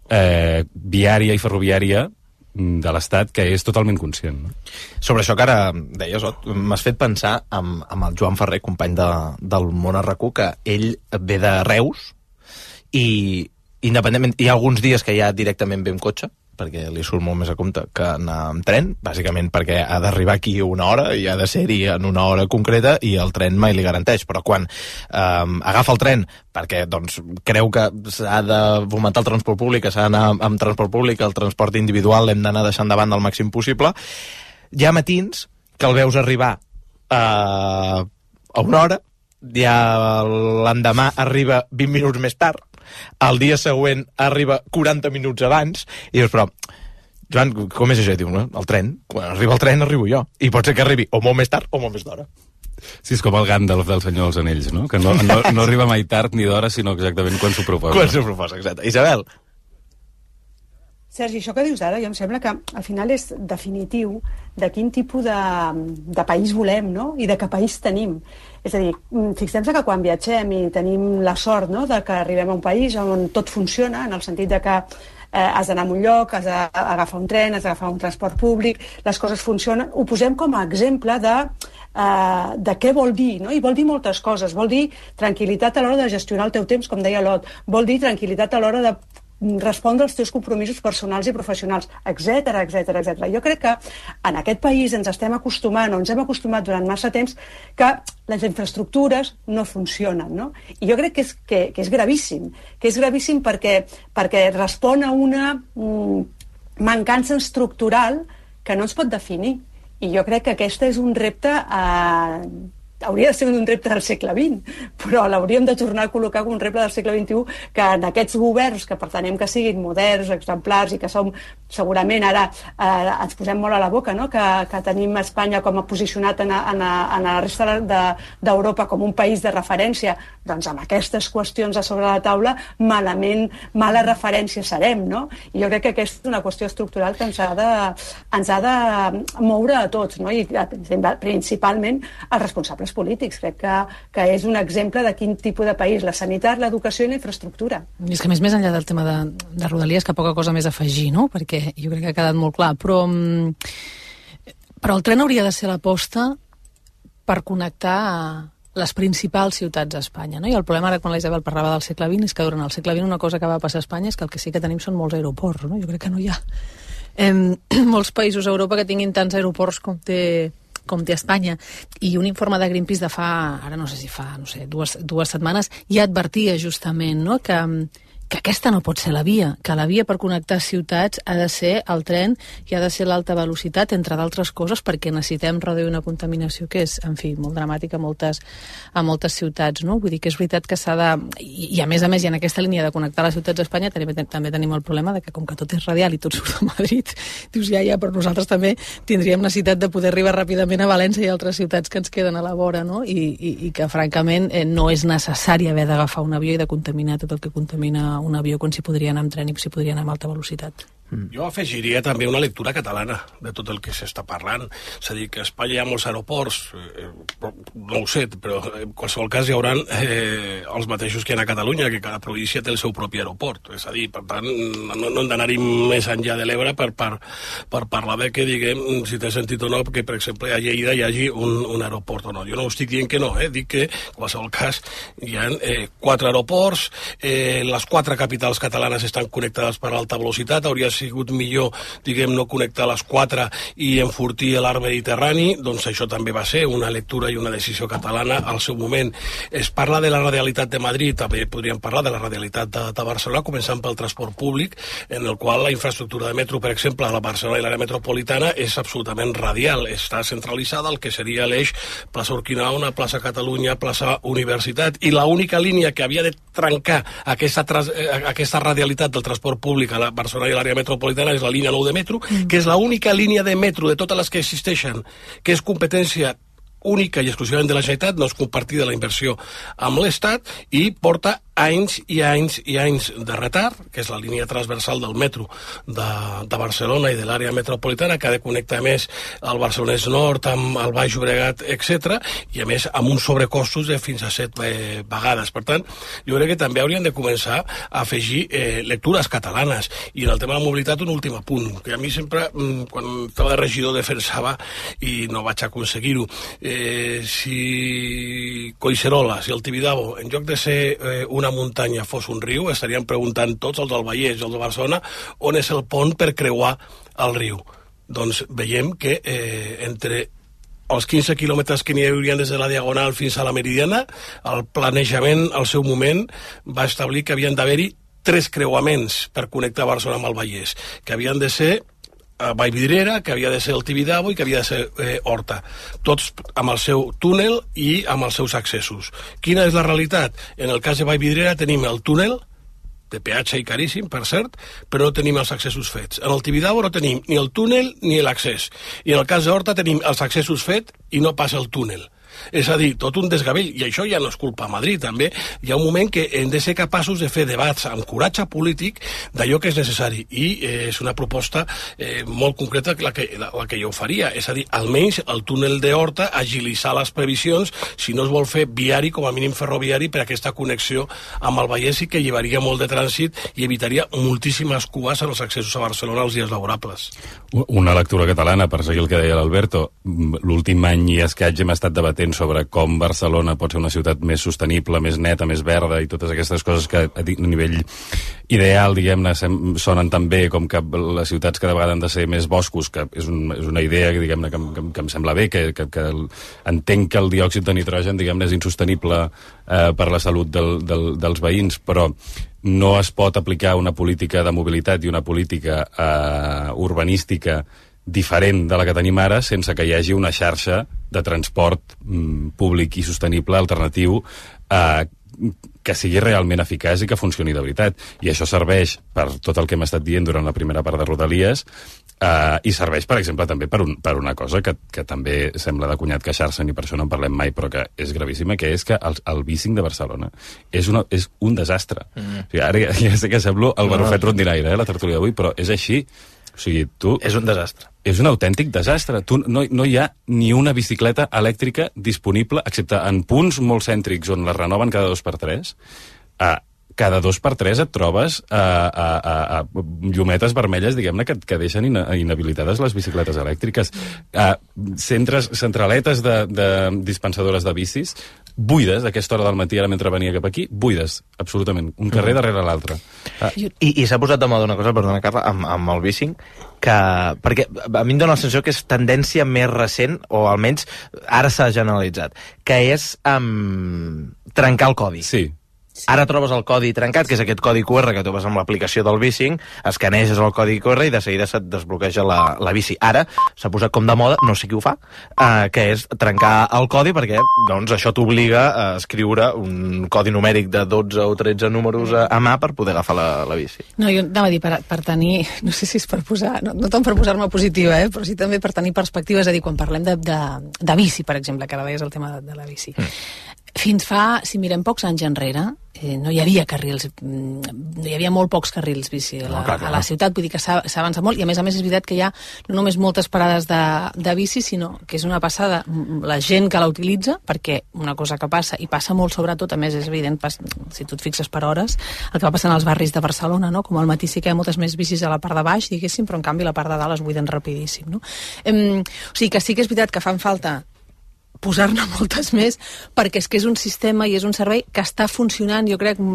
eh, viària i ferroviària de l'Estat que és totalment conscient, no? Sobre això que ara deies, m'has fet pensar amb, amb el Joan Ferrer, company de, del Món R Q, que ell ve de Reus i independentment, hi ha alguns dies que ja directament ve amb cotxe, perquè li surt molt més a compte que anar amb tren, bàsicament perquè ha d'arribar aquí una hora i ha de ser-hi en una hora concreta i el tren mai li garanteix, però quan eh, agafa el tren perquè doncs, creu que s'ha de fomentar el transport públic, que s'ha d'anar amb transport públic, el transport individual l'hem d'anar deixant davant del màxim possible, hi ha matins que el veus arribar eh, a una hora, ja l'endemà arriba vint minuts més tard, el dia següent arriba quaranta minuts abans, i dius, però, Joan, com és això? Diu, no? El tren, quan arriba el tren arribo jo, i pot ser que arribi o molt més tard o molt més d'hora. Sí, és com el Gandalf del Senyor dels Anells, no? Que no, no, no arriba mai tard ni d'hora, sinó exactament quan s'ho proposa. Quan s'ho proposa, exacte. Isabel? Sergi, això que dius ara, jo em sembla que al final és definitiu de quin tipus de, de país volem, no? I de què país tenim. És a dir, fixem-se que quan viatgem i tenim la sort, no?, de que arribem a un país on tot funciona, en el sentit de que eh, has d'anar a un lloc, has d'agafar un tren, has d'agafar un transport públic, les coses funcionen, ho posem com a exemple de, eh, de què vol dir, no? I vol dir moltes coses. Vol dir tranquil·litat a l'hora de gestionar el teu temps, com deia l'Ot. Vol dir tranquil·litat a l'hora de respondre als teus compromisos personals i professionals, etcètera, etcètera, etcètera. Jo crec que en aquest país ens estem acostumant, o ens hem acostumat durant massa temps, que les infraestructures no funcionen, no? I jo crec que és, que, que és gravíssim, que és gravíssim perquè, perquè respon a una mm, mancança estructural que no ens pot definir. I jo crec que aquest és un repte eh, hauria de ser un repte del segle vint, però l'hauríem de tornar a col·locar com un repte del segle vint-i-u, que en aquests governs, que pretenem que siguin moderns, exemplars, i que som, segurament ara eh, ens posem molt a la boca, no? que, que tenim Espanya com a posicionat en, a, en, a, en la resta d'Europa de, com un país de referència, doncs amb aquestes qüestions a sobre la taula, malament, mala referència serem, no? I jo crec que aquesta és una qüestió estructural que ens ha de, ens ha de moure a tots, no? I principalment als responsables polítics. Crec que, que és un exemple de quin tipus de país, la sanitat, l'educació i la infraestructura. I és que més més enllà del tema de, de Rodalies, que poca cosa més a afegir, no? Perquè jo crec que ha quedat molt clar, però, però el tren hauria de ser l'aposta per connectar les principals ciutats d'Espanya, no? I el problema ara, quan la Isabel parlava del segle vint, és que durant el segle vint una cosa que va passar a Espanya és que el que sí que tenim són molts aeroports, no? Jo crec que no hi ha eh, molts països a Europa que tinguin tants aeroports com té com té Espanya, i un informe de Greenpeace de fa, ara no sé si fa, no sé, dues, dues setmanes, ja advertia justament, no?, que, que aquesta no pot ser la via, que la via per connectar ciutats ha de ser el tren i ha de ser l'alta velocitat, entre d'altres coses, perquè necessitem reduir una contaminació que és, en fi, molt dramàtica a moltes, a moltes ciutats, no? Vull dir que és veritat que s'ha de... I, i a més a més, i en aquesta línia de connectar les ciutats d'Espanya també, també tenim el problema de que com que tot és radial i tot surt a Madrid, dius, ja, ja, però nosaltres també tindríem necessitat de poder arribar ràpidament a València i altres ciutats que ens queden a la vora, no? I, i, i que, francament, eh, no és necessari haver d'agafar un avió i de contaminar tot el que contamina un avió quan s'hi podria anar amb tren i s'hi podria anar amb alta velocitat. Jo afegiria també una lectura catalana de tot el que s'està parlant. És a dir, que a Espanya hi ha molts aeroports, eh, no ho sé, però en qualsevol cas hi haurà eh, els mateixos que hi ha a Catalunya, que cada província té el seu propi aeroport. És a dir, per tant, no, no hem d'anar-hi més enllà de l'Ebre per, per, per parlar de que, diguem, si té sentit o no, que, per exemple, a Lleida hi hagi un, un aeroport o no. Jo no estic dient que no, eh? Dic que, en qualsevol cas, hi ha eh, quatre aeroports, eh, les quatre capitals catalanes estan connectades per alta velocitat, hauria sigut millor, diguem, no connectar les quatre i enfortir l'arc mediterrani, doncs això també va ser una lectura i una decisió catalana al seu moment. Es parla de la radialitat de Madrid, també podríem parlar de la radialitat de, de Barcelona, començant pel transport públic, en el qual la infraestructura de metro, per exemple, a la Barcelona i l'àrea metropolitana és absolutament radial, està centralitzada al que seria l'eix plaça Urquinaona, plaça Catalunya, plaça Universitat, i l'única línia que havia de trencar aquesta, aquesta radialitat del transport públic a la Barcelona i l'àrea metropolitana és la línia nou de metro, mm. que és l'única línia de metro de totes les que existeixen, que és competència única i exclusivament de la Generalitat, no és compartida la inversió amb l'Estat, i porta anys i anys i anys de retard, que és la línia transversal del metro de, de Barcelona i de l'àrea metropolitana, que ha de connectar més el Barcelonès Nord amb el Baix Llobregat, etcètera, i a més amb uns sobrecostos de fins a set eh, vegades. Per tant, jo crec que també haurien de començar a afegir eh, lectures catalanes. I en el tema de la mobilitat, un últim apunt, que a mi sempre, quan estava de regidor, defensava, i no vaig aconseguir-ho, eh, si Collserola, si el Tibidabo, en lloc de ser eh, un una muntanya fos un riu, estaríem preguntant tots, els del Vallès i els de Barcelona, on és el pont per creuar el riu. Doncs veiem que eh, entre els quinze quilòmetres que n'hi haurien des de la Diagonal fins a la Meridiana, el planejament al seu moment va establir que havien d'haver-hi tres creuaments per connectar Barcelona amb el Vallès, que havien de ser a Vallvidrera, que havia de ser el Tibidabo i que havia de ser eh, Horta, tots amb el seu túnel i amb els seus accessos. Quina és la realitat? En el cas de Vallvidrera tenim el túnel, de peatge i caríssim, per cert, però no tenim els accessos fets. En el Tibidabo no tenim ni el túnel ni l'accés. I en el cas de Horta tenim els accessos fets i no passa el túnel. És a dir, tot un desgavell, i això ja no és culpa a Madrid, també. Hi ha un moment que hem de ser capaços de fer debats amb coratge polític d'allò que és necessari, i eh, és una proposta eh, molt concreta la que, la, la que jo faria, és a dir, almenys el túnel de Horta, agilitzar les previsions, si no es vol fer viari, com a mínim ferroviari, per aquesta connexió amb el Vallès, i que llevaria molt de trànsit i evitaria moltíssimes cues en els accessos a Barcelona els dies laborables. Una lectura catalana, per seguir el que deia l'Alberto. L'últim any i escaig hem estat debatent sobre com Barcelona pot ser una ciutat més sostenible, més neta, més verda, i totes aquestes coses que a nivell ideal, diguem-ne, sonen tan bé com que les ciutats cada vegada han de ser més boscos, que és, un, és una idea, diguem-ne, que, que, que em sembla bé, que, que, que entenc que el diòxid de nitrogen, diguem-ne, és insostenible eh, per la salut del, del, dels veïns, però no es pot aplicar una política de mobilitat i una política eh, urbanística diferent de la que tenim ara sense que hi hagi una xarxa de transport mm, públic i sostenible, alternatiu, eh, que sigui realment eficaç i que funcioni de veritat. I això serveix per tot el que hem estat dient durant la primera part de Rodalies, eh, i serveix, per exemple, també per, un, per una cosa que, que també sembla de cunyat queixar-se'n, i per això no en parlem mai, però que és gravíssima, que és que el, el bicing de Barcelona és, una, és un desastre. Mm. O sigui, ara ja, ja sé que semblo el barrufet rondinaire, eh, la tertúlia d'avui, però és així. O sigui, tu... És un desastre. És un autèntic desastre. Tu, no, no hi ha ni una bicicleta elèctrica disponible, excepte en punts molt cèntrics on la renoven cada dos per tres. Uh, cada dos per tres et trobes uh, uh, uh, uh, llumetes vermelles, diguem-ne, que, que deixen ina inhabilitades les bicicletes elèctriques. Uh, centres, centraletes de, de dispensadores de bicis buides a aquesta hora del matí, ara mentre venia cap aquí, buides, absolutament, un carrer darrere l'altre. Ah. I, i s'ha posat de moda una cosa, perdona, Carla, amb, amb el bicing, que, perquè a mi em dóna la sensació que és tendència més recent, o almenys ara s'ha generalitzat, que és um, trencar el codi. Sí. Ara trobes el codi trencat, que és aquest codi Q R que tu vas amb l'aplicació del bicing, escaneges el codi Q R i de seguida se't desbloqueja la, la bici. Ara s'ha posat com de moda, no sé qui ho fa, eh, que és trencar el codi, perquè doncs, això t'obliga a escriure un codi numèric de dotze o tretze números a, a mà per poder agafar la, la bici. No, jo anava a dir, per, per tenir, no sé si és per posar, no, no tant per posar-me positiva, eh, però sí també per tenir perspectiva, és a dir, quan parlem de, de, de bici, per exemple, que ara deies el tema de, de la bici. Mm. Fins fa, si mirem pocs anys enrere, eh, no hi havia carrils, no hi havia molt pocs carrils bici a la, no, clar, clar. a la ciutat, vull dir que s'ha avançat molt, i a més a més és veritat que hi ha no només moltes parades de, de bici, sinó que és una passada la gent que la utilitza, perquè una cosa que passa, i passa molt sobretot, a més és evident, pas, si tu et fixes per hores, el que va passant als barris de Barcelona, no? Com al matí sí que hi ha moltes més bicis a la part de baix, diguéssim, però en canvi la part de dalt es buiden rapidíssim, no? Em, o sigui que sí que és veritat que fan falta posar-ne moltes més, perquè és que és un sistema i és un servei que està funcionant, jo crec,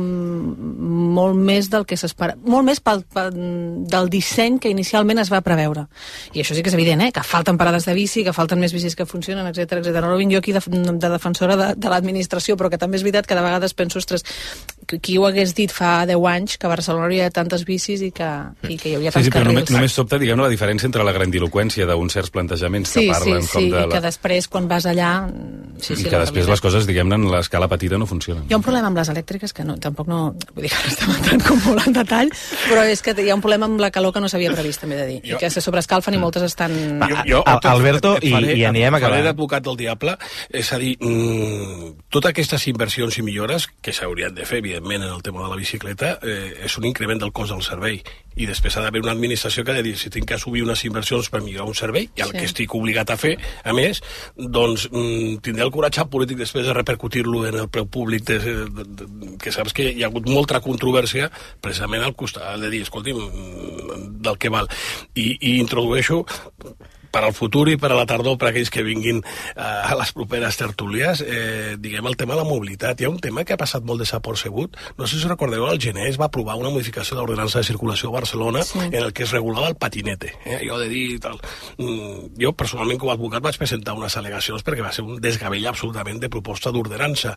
molt més del que s'espera, molt més pel, pel, del disseny que inicialment es va preveure. I això sí que és evident, eh? Que falten parades de bici, que falten més bicis que funcionen, etcètera etcètera. No vinc jo aquí de, de defensora de, de l'administració, però que també és veritat que de vegades penso, ostres, qui ho hagués dit fa deu anys que a Barcelona hi havia tantes bicis i que, i que hi havia tants sí, sí, carrils. Només, només sobta, diguem, la diferència entre la grandiloqüència d'uns certs plantejaments sí, que parlen sí, com sí, de... La... i que després, quan vas allà... Sí, sí, I que després les coses, diguem-ne, en l'escala petita no funcionen. Hi ha un problema amb les elèctriques, que no, tampoc no... Vull dir que no estem entrant com molt en detall, però és que hi ha un problema amb la calor que no s'havia previst, també de dir, jo... i que se sobreescalfen i moltes estan... Jo, jo a, a, Alberto, i, faré, i anirem a acabar. Faré d'advocat del diable, és a dir, mmm, totes aquestes inversions i millores que s'haurien de fer, evidentment, en el tema de la bicicleta, eh, és un increment del cost del servei. I després ha d'haver una administració que ha de dir, si tinc que assumir unes inversions per millorar un servei, i el sí. que estic obligat a fer, a més, doncs mmm, tindré el coratge polític després de repercutir-lo en el preu públic, de, de, de, que saps que hi ha hagut molta controvèrsia precisament al costat de dir, escolti'm, del que val. I, i introdueixo per al futur i per a la tardor, per a aquells que vinguin eh, a les properes tertúlies, eh, diguem el tema de la mobilitat. Hi ha un tema que ha passat molt desapercebut. No sé si us recordeu, al gener es va aprovar una modificació de l'ordenança de circulació a Barcelona sí. en el que es regulava el patinete. Eh? Jo de dir tal. Mm, jo, personalment, com a advocat, vaig presentar unes al·legacions perquè va ser un desgavell absolutament de proposta d'ordenança.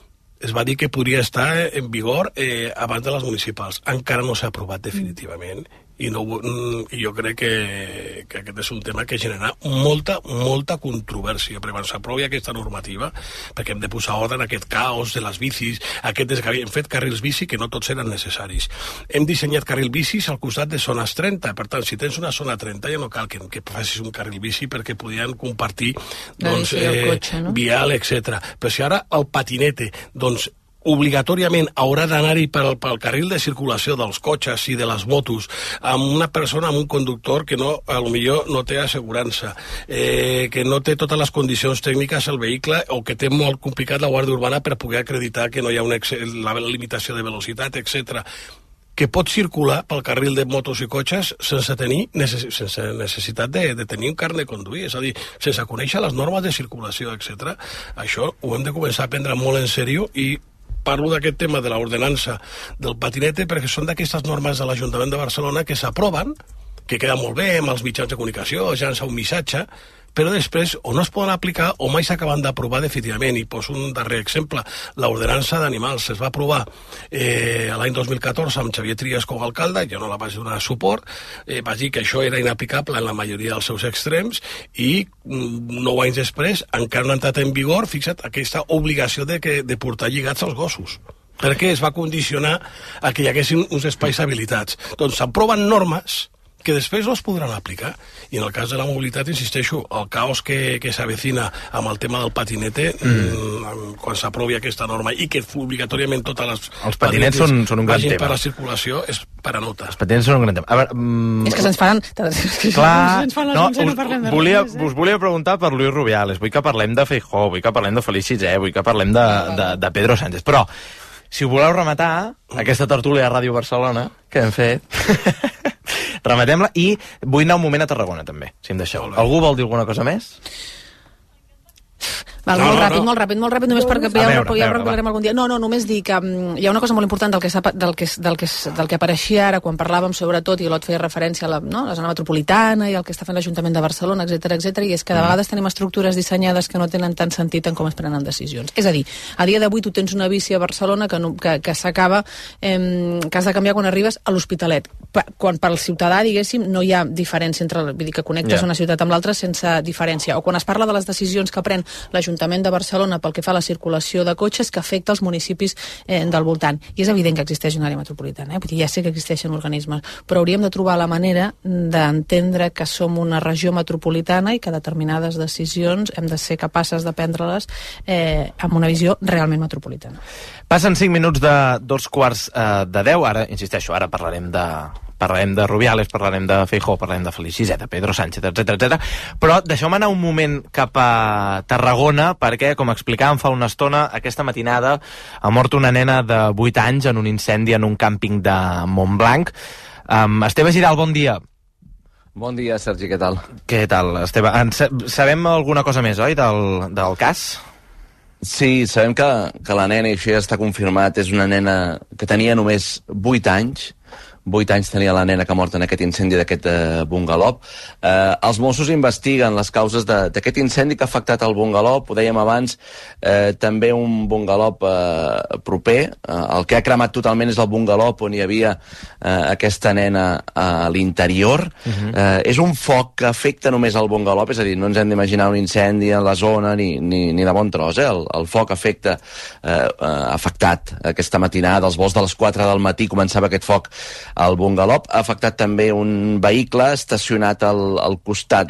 Es va dir que podria estar en vigor eh, abans de les municipals. Encara no s'ha aprovat definitivament. I, no, i jo crec que, que aquest és un tema que genera molta, molta controvèrsia, perquè quan s'aprovi aquesta normativa, perquè hem de posar ordre en aquest caos de les bicis, aquest desgavell. Hem fet carrils bici que no tots eren necessaris. Hem dissenyat carril bicis al costat de zones trenta, per tant, si tens una zona trenta ja no cal que, que facis un carril bici perquè podien compartir doncs, eh, cotxe, no? vial, etcètera. Però si ara el patinete, doncs, obligatòriament haurà d'anar-hi pel, pel carril de circulació dels cotxes i de les motos amb una persona, amb un conductor que no, a lo millor no té assegurança, eh, que no té totes les condicions tècniques al vehicle o que té molt complicat la Guàrdia Urbana per poder acreditar que no hi ha una la limitació de velocitat, etcètera, que pot circular pel carril de motos i cotxes sense tenir necess sense necessitat de, de tenir un carnet de conduir, és a dir, sense conèixer les normes de circulació, etcètera. Això ho hem de començar a prendre molt en sèrio i parlo d'aquest tema de l'ordenança del patinete perquè són d'aquestes normes de l'Ajuntament de Barcelona que s'aproven, que queda molt bé amb els mitjans de comunicació, llança un missatge, però després o no es poden aplicar o mai s'acaben d'aprovar definitivament. I poso un darrer exemple, l'ordenança d'animals es va aprovar eh, l'any dos mil catorze amb Xavier Trias com a alcalde, jo no la vaig donar suport, eh, vaig dir que això era inaplicable en la majoria dels seus extrems i mm, nou anys després encara no ha entrat en vigor, fixa't, aquesta obligació de, que, de portar lligats als gossos, perquè es va condicionar a que hi haguessin uns espais habilitats. Doncs s'aproven normes que després no es podran aplicar. I en el cas de la mobilitat, insisteixo, el caos que, que s'avecina amb el tema del patinete, mm. quan s'aprovi aquesta norma i que obligatòriament totes les els patinets són, són un gran vagin tema. per la circulació, és per a nota. Els patinets són un gran tema. A veure, mm... És que se'ns fan... Clar, se'ns fan les no, onze i no us, parlem de volia, res. Eh? Us volia preguntar per Luis Rubiales, vull que parlem de Feijóo, vull que parlem de Felip sisè, vull que parlem de, de, de Pedro Sánchez, però si ho voleu rematar, aquesta tertúlia a Ràdio Barcelona que hem fet, rematem-la, i vull anar un moment a Tarragona també, si em deixeu. Algú vol dir alguna cosa més? Val, No, molt no, ràpid, no. molt ràpid, molt ràpid, només perquè A ja, veure, ho, ja ho a veure, recuperarem algun dia. No, no, només dir que um, hi ha una cosa molt important del que, del que, del que, del que apareixia ara quan parlàvem sobretot, i l'Ot feia referència a la, no, la zona metropolitana i el que està fent l'Ajuntament de Barcelona, etcètera, etcètera, i és que de vegades tenim estructures dissenyades que no tenen tant sentit en com es prenen decisions. És a dir, a dia d'avui tu tens una bici a Barcelona que, no, que, que s'acaba, eh, que has de canviar quan arribes a l'Hospitalet. Pa, quan per al ciutadà, diguéssim, no hi ha diferència entre, vull dir, que connectes Ja. una ciutat amb l'altra sense diferència. O quan es parla de les decisions que pren l'Ajuntament de Barcelona pel que fa a la circulació de cotxes que afecta els municipis eh, del voltant. I és evident que existeix una àrea metropolitana, eh? Vull dir, ja sé que existeixen organismes, però hauríem de trobar la manera d'entendre que som una regió metropolitana i que determinades decisions hem de ser capaces de prendre-les eh, amb una visió realment metropolitana. Passen cinc minuts de dos quarts eh, de deu, ara, insisteixo, ara parlarem de... Parlarem de Rubiales, parlarem de Feijóo, parlarem de Felip sisè, de Pedro Sánchez, etcètera, etcètera. Però deixeu-me anar un moment cap a Tarragona, perquè, com explicàvem fa una estona, aquesta matinada ha mort una nena de vuit anys en un incendi en un càmping de Montblanc. Um, Esteve Giral, bon dia. Bon dia, Sergi, què tal? Què tal, Esteve? En sabem alguna cosa més, oi, del, del cas? Sí, sabem que, que la nena, i això ja està confirmat, és una nena que tenia només vuit anys, vuit anys tenia la nena que ha mort en aquest incendi d'aquest eh, bungalop. Eh, els Mossos investiguen les causes d'aquest incendi que ha afectat el bungalop, ho dèiem abans, eh, també un bungalop eh, proper. Eh, el que ha cremat totalment és el bungalop on hi havia eh, aquesta nena a l'interior. Uh-huh. eh, és un foc que afecta només el bungalop, és a dir, no ens hem d'imaginar un incendi en la zona ni, ni, ni de bon tros. Eh? El, el foc afecta, eh, eh, afectat aquesta matinada, als vols de les quatre del matí començava aquest foc al bungalop. Ha afectat també un vehicle estacionat al, al costat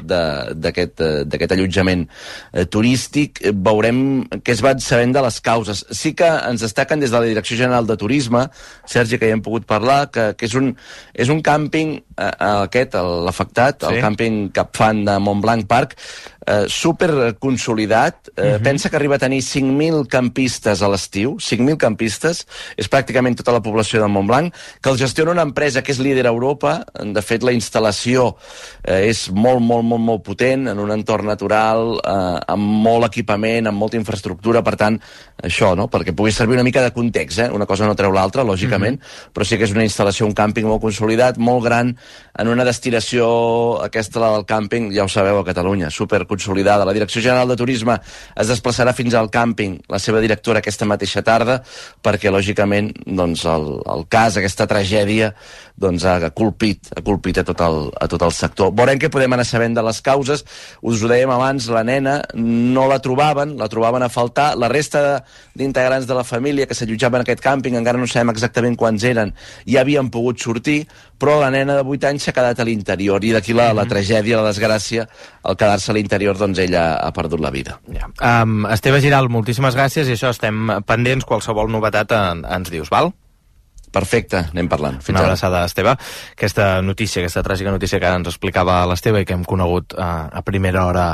d'aquest allotjament eh, turístic. Veurem què es va sabent de les causes. Sí que ens destaquen des de la Direcció General de Turisme, Sergi, que ja hem pogut parlar, que, que és, un, és un càmping, eh, aquest, l'afectat, sí. El càmping Capfan de Montblanc Park, eh, super consolidat. Eh, uh-huh. Pensa que arriba a tenir cinc mil campistes a l'estiu, cinc mil campistes, és pràcticament tota la població de Montblanc, que el gestiona una empresa que és líder a Europa. De fet, la instal·lació eh, és molt, molt, molt, molt potent, en un entorn natural, eh, amb molt equipament, amb molta infraestructura, per tant, això, no?, perquè pugui servir una mica de context, eh? Una cosa no treu l'altra, lògicament, uh-huh. però sí que és una instal·lació, un càmping molt consolidat, molt gran, en una destinació, aquesta, la del càmping, ja ho sabeu, a Catalunya, super consolidada. La Direcció General de Turisme es desplaçarà fins al càmping, la seva directora aquesta mateixa tarda, perquè, lògicament, doncs, el, el cas, aquesta tragèdia, doncs, ha colpit, ha colpit a tot el, a tot el sector. Veurem què podem anar sabent de les causes. Us ho dèiem abans, la nena no la trobaven, la trobaven a faltar. La resta d'integrants de la família que s'allotjaven en aquest càmping, encara no sabem exactament quants eren, ja havien pogut sortir, però la nena de vuit anys s'ha quedat a l'interior, i d'aquí la, la tragèdia, la desgràcia, al quedar-se a l'interior, doncs ella ha perdut la vida. Ja. Um, Esteve Giral, moltíssimes gràcies, i això, estem pendents, qualsevol novetat en, ens dius, val? Perfecte, anem parlant. Fins Una ara. abraçada, Esteve. Aquesta notícia, aquesta tràgica notícia que ens explicava l'Esteve i que hem conegut uh, a primera hora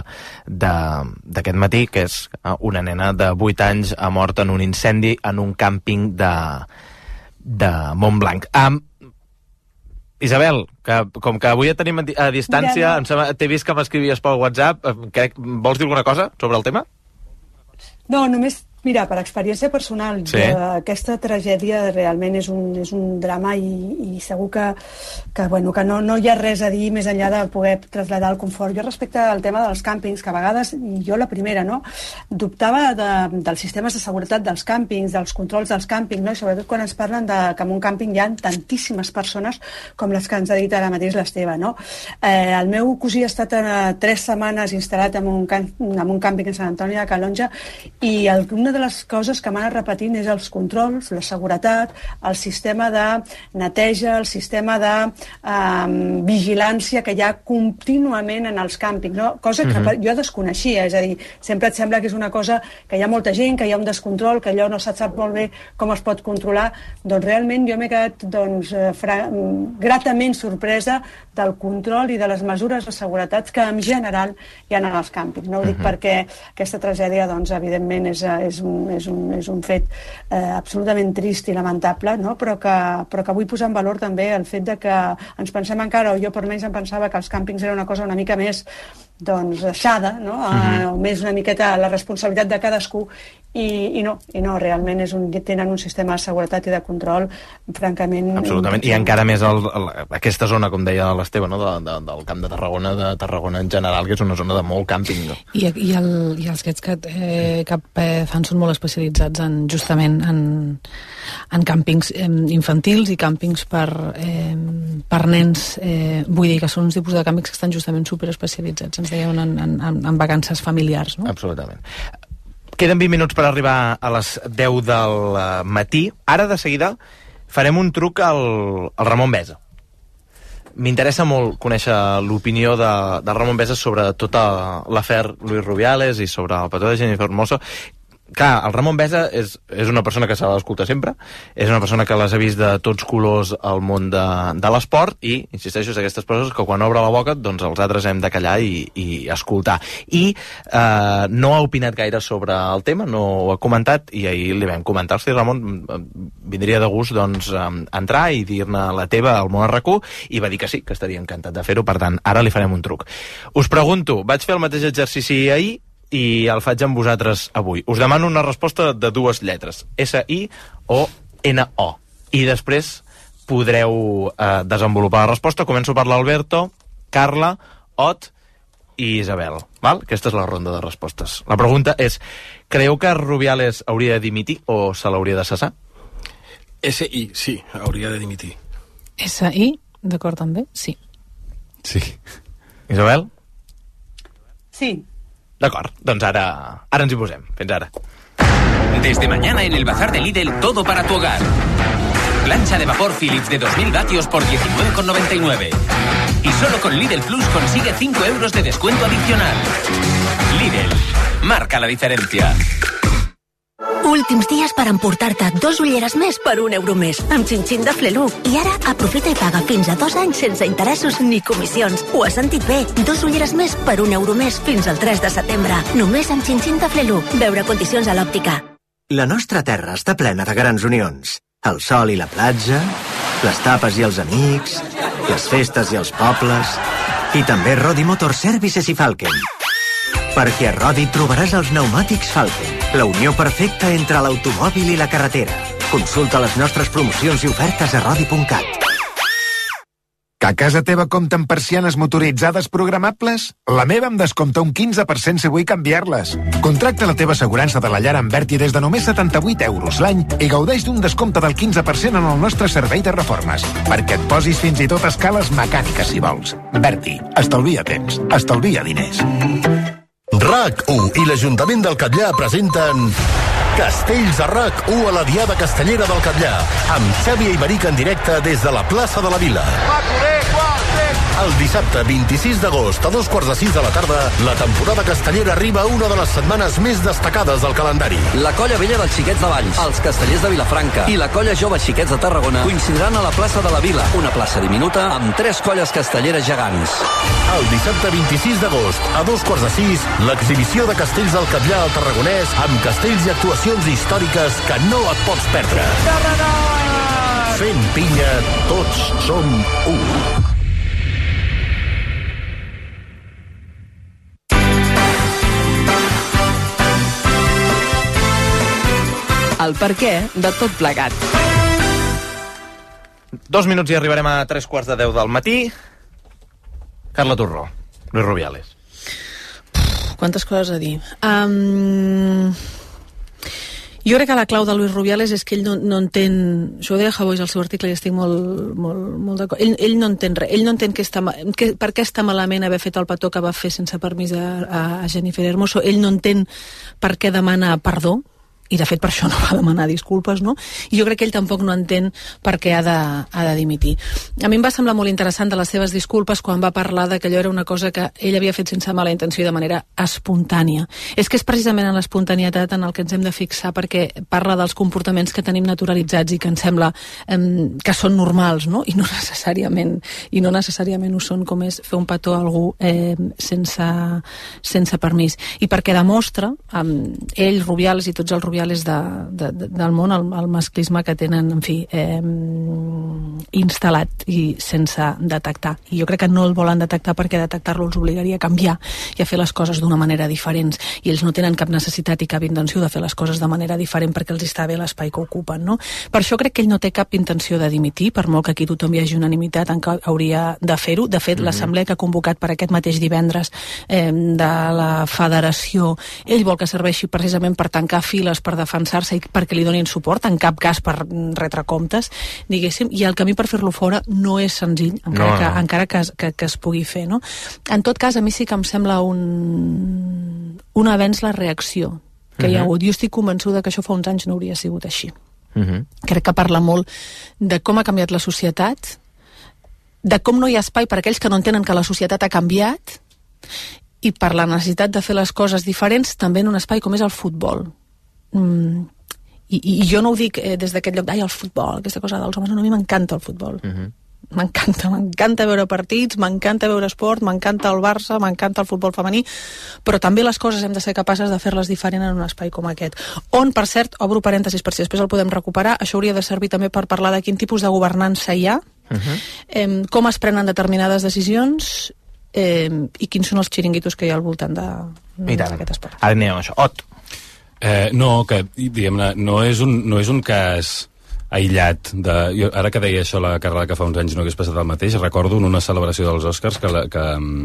d'aquest matí, que és uh, una nena de vuit anys ha mort en un incendi en un càmping de, de Montblanc. Um, Isabel, que, com que avui et tenim a distància, ja no. T'he vist que m'escrivies pel WhatsApp, crec, vols dir alguna cosa sobre el tema? No, només Mira, per experiència personal, sí. aquesta tragèdia realment és un, és un drama i, i segur que, que, bueno, que no, no hi ha res a dir més enllà de poder traslladar el confort. Jo respecte al tema dels càmpings, que a vegades, i jo la primera, no, dubtava de, dels sistemes de seguretat dels càmpings, dels controls dels càmpings, no? I sobretot quan ens parlen de que en un càmping hi ha tantíssimes persones com les que ens ha dit ara mateix l'Esteve, no? Eh, el meu cosí ha estat a tres setmanes instal·lat en un, en un càmping en Sant Antoni de Calonja i el, una de les coses que m'ha anat repetint és els controls, la seguretat, el sistema de neteja, el sistema de um, vigilància que hi ha contínuament en els càmpings, no? Cosa que uh-huh. jo desconeixia, és a dir, sempre et sembla que és una cosa que hi ha molta gent, que hi ha un descontrol, que allò no se't sap molt bé com es pot controlar, doncs realment jo m'he quedat doncs, fra... gratament sorpresa del control i de les mesures de seguretat que en general hi ha en els càmpings. No ho dic uh-huh. perquè aquesta tragèdia, doncs, evidentment, és, és, un, és, un, és un fet eh, absolutament trist i lamentable, no? però, que, però que vull posar en valor també el fet de que ens pensem encara, o jo per menys em pensava que els càmpings era una cosa una mica més doncs deixada, no? Uh-huh. o més una miqueta la responsabilitat de cadascú i, i no, i no, realment és un, tenen un sistema de seguretat i de control francament... Absolutament, i encara més el, el, aquesta zona, com deia l'Esteve, no? de, de, del Camp de Tarragona, de Tarragona en general, que és una zona de molt càmping. No? I, i, el, i els guets que, eh, que eh, fan són molt especialitzats en, justament en, en càmpings eh, infantils i càmpings per, eh, per nens, eh, vull dir que són uns tipus de càmpings que estan justament superespecialitzats, ens deien, en, en, en, en vacances familiars. No? Absolutament. Queden vint minuts per arribar a les deu del matí. Ara, de seguida, farem un truc al, al Ramon Besa. M'interessa molt conèixer l'opinió de, de Ramon Besa sobre tota l'afer Luis Rubiales i sobre el petó de Jennifer Hermoso. Clar, el Ramon Besa és, és una persona que s'ha d'escoltar sempre, és una persona que les ha vist de tots colors al món de, de l'esport i, insisteixo, és aquestes coses que quan obre la boca doncs els altres hem de callar i, i escoltar. I eh, no ha opinat gaire sobre el tema, no ho ha comentat, i ahir li vam comentar, hosti, Ramon, vindria de gust doncs, entrar i dir-ne la teva al Món R Q, i va dir que sí, que estaria encantat de fer-ho, per tant, ara li farem un truc. Us pregunto, vaig fer el mateix exercici ahir, i el faig amb vosaltres avui. Us demano una resposta de dues lletres, S I o N O, i després podreu eh, desenvolupar la resposta. Començo per l'Alberto, Carla, Ot i Isabel. Val? Aquesta és la ronda de respostes. La pregunta és, creieu que Rubiales hauria de dimitir o se l'hauria de cessar? S I, sí, hauria de dimitir. S I, d'acord també? Sí. Sí. Isabel? Sí. D'acord, doncs ara, ara ens hi posem. Fins ara. Desde mañana en el bazar de Lidl, todo para tu hogar. Plancha de vapor Philips de dos mil vatios por diecinueve con noventa y nueve. Y solo con Lidl Plus consigue cinco euros de descuento adicional. Lidl, marca la diferencia. Últims dies per emportar-te dos ulleres més per un euro més, amb xin-xin de Flelu. I ara aprofita i paga fins a dos anys sense interessos ni comissions. Ho has sentit bé, dos ulleres més per un euro més fins al tres de setembre. Només amb xin-xin de Flelu. Veure condicions a l'òptica. La nostra terra està plena de grans unions. El sol i la platja, les tapes i els amics, les festes i els pobles, i també Rodi Motor Services i Falken. Perquè a Rodi trobaràs els pneumàtics Falken, la unió perfecta entre l'automòbil i la carretera. Consulta les nostres promocions i ofertes a rodi punt cat. Que a casa teva compten persianes motoritzades programables? La meva em descompta un quinze per cent si vull canviar-les. Contracta la teva assegurança de la llar amb Berti des de només setanta-vuit euros l'any i gaudeix d'un descompte del quinze per cent en el nostre servei de reformes, perquè et posis fins i tot a escales mecàniques si vols. Berti, estalvia temps, estalvia diners. R A C u i l'Ajuntament del Catllar presenten Castells a R A C u a la Diada Castellera del Catllar, amb Xavi Aymeric en directe des de la plaça de la Vila. El dissabte vint-i-sis d'agost a dos quarts de sis de la tarda, la temporada castellera arriba a una de les setmanes més destacades del calendari. La colla vella dels Xiquets de Valls, els castellers de Vilafranca i la colla jove Xiquets de Tarragona coincidiran a la plaça de la Vila, una plaça diminuta amb tres colles castelleres gegants. El dissabte vint-i-sis d'agost a dos quarts de sis, l'exhibició de castells del Catllar al Tarragonès amb castells i actuacions històriques que no et pots perdre. Fent pinya, tots som u. el perquè de tot plegat. Dos minuts i arribarem a tres quarts de deu del matí. Carla Torró, Luis Rubiales. Quantes coses a dir. Um, jo crec que la clau de Luis Rubiales és que ell no, no entén... Això ho deia Javois al seu article i estic molt, molt, molt d'acord. Ell, ell no entén res. Ell no entén que està, que, per què està malament haver fet el petó que va fer sense permís a, a Jennifer Hermoso. Ell no entén per què demana perdó, i de fet per això no va demanar disculpes, no? I jo crec que ell tampoc no entén per què ha de, ha de dimitir. A mi em va semblar molt interessant de les seves disculpes quan va parlar de que allò era una cosa que ell havia fet sense mala intenció i de manera espontània. És que és precisament en l'espontanietat en el que ens hem de fixar, perquè parla dels comportaments que tenim naturalitzats i que ens sembla eh, que són normals, no? I no necessàriament i no necessàriament ho són, com és fer un petó a algú eh, sense, sense permís. I perquè demostra, eh, ell, Rubiales i tots els Rubiales de, de, de, del món, el, el masclisme que tenen, en fi, eh, instal·lat i sense detectar. I jo crec que no el volen detectar perquè detectar-lo els obligaria a canviar i a fer les coses d'una manera diferent. I ells no tenen cap necessitat i cap intenció de fer les coses de manera diferent perquè els està bé l'espai que ocupen, no? Per això crec que ell no té cap intenció de dimitir, per molt que aquí tothom hi hagi unanimitat en què hauria de fer-ho. De fet, mm-hmm. l'assemblea que ha convocat per aquest mateix divendres eh, de la federació, ell vol que serveixi precisament per tancar files, per defensar-se i perquè li donin suport, en cap cas per retre comptes, diguéssim, i el camí per fer-lo fora no és senzill, encara, no, que, no. encara que, que, que es pugui fer, no? En tot cas, a mi sí que em sembla un, un avenç la reacció que uh-huh. hi ha hagut. Jo estic convençuda que això fa uns anys no hauria sigut així. Uh-huh. Crec que parla molt de com ha canviat la societat, de com no hi ha espai per aquells que no entenen que la societat ha canviat, i per la necessitat de fer les coses diferents també en un espai com és el futbol. Mm, i, i jo no ho dic eh, des d'aquest lloc d'ai, el futbol, aquesta cosa dels homes, no, a mi m'encanta el futbol. Uh-huh. M'encanta, m'encanta veure partits, m'encanta veure esport, m'encanta el Barça, m'encanta el futbol femení, però també les coses hem de ser capaces de fer-les diferent en un espai com aquest. On, per cert, obro parèntesis per si després el podem recuperar, això hauria de servir també per parlar de quin tipus de governança hi ha, uh-huh. eh, com es prenen determinades decisions eh, i quins són els xiringuitos que hi ha al voltant d'aquest esport. Ara anem a això. Ot. Eh, no, que diguem-ne, no és un, no és un cas aïllat de... Jo, ara que deia això la Carla, que fa uns anys no hagués passat el mateix, recordo en una celebració dels Oscars que, la, que,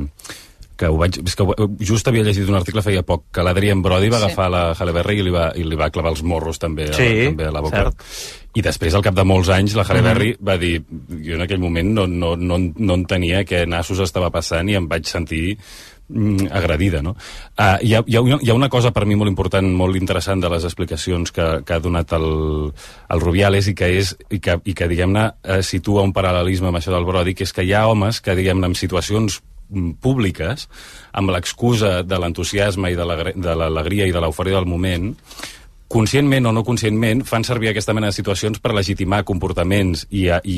que ho vaig... És que just havia llegit un article feia poc, que l'Adrien Brody va sí. agafar la Halle Berry i li va, i li va clavar els morros també, sí, a, també a la boca. Cert. I després, al cap de molts anys, la Halle Berry mm-hmm. va dir... Jo en aquell moment no, no, no, no entenia què nassos estava passant i em vaig sentir agredida, no? Uh, hi, ha, hi, ha una, hi ha una cosa per mi molt important, molt interessant de les explicacions que, que ha donat el, el Rubiales i que, és, i que, i que diguem-ne, uh, situa un paral·lelisme amb això del Brody, que és que hi ha homes que, diguem-ne, en situacions públiques, amb l'excusa de l'entusiasme i de l'alegria i de l'eufòria del moment, conscientment o no conscientment, fan servir aquesta mena de situacions per legitimar comportaments i, i,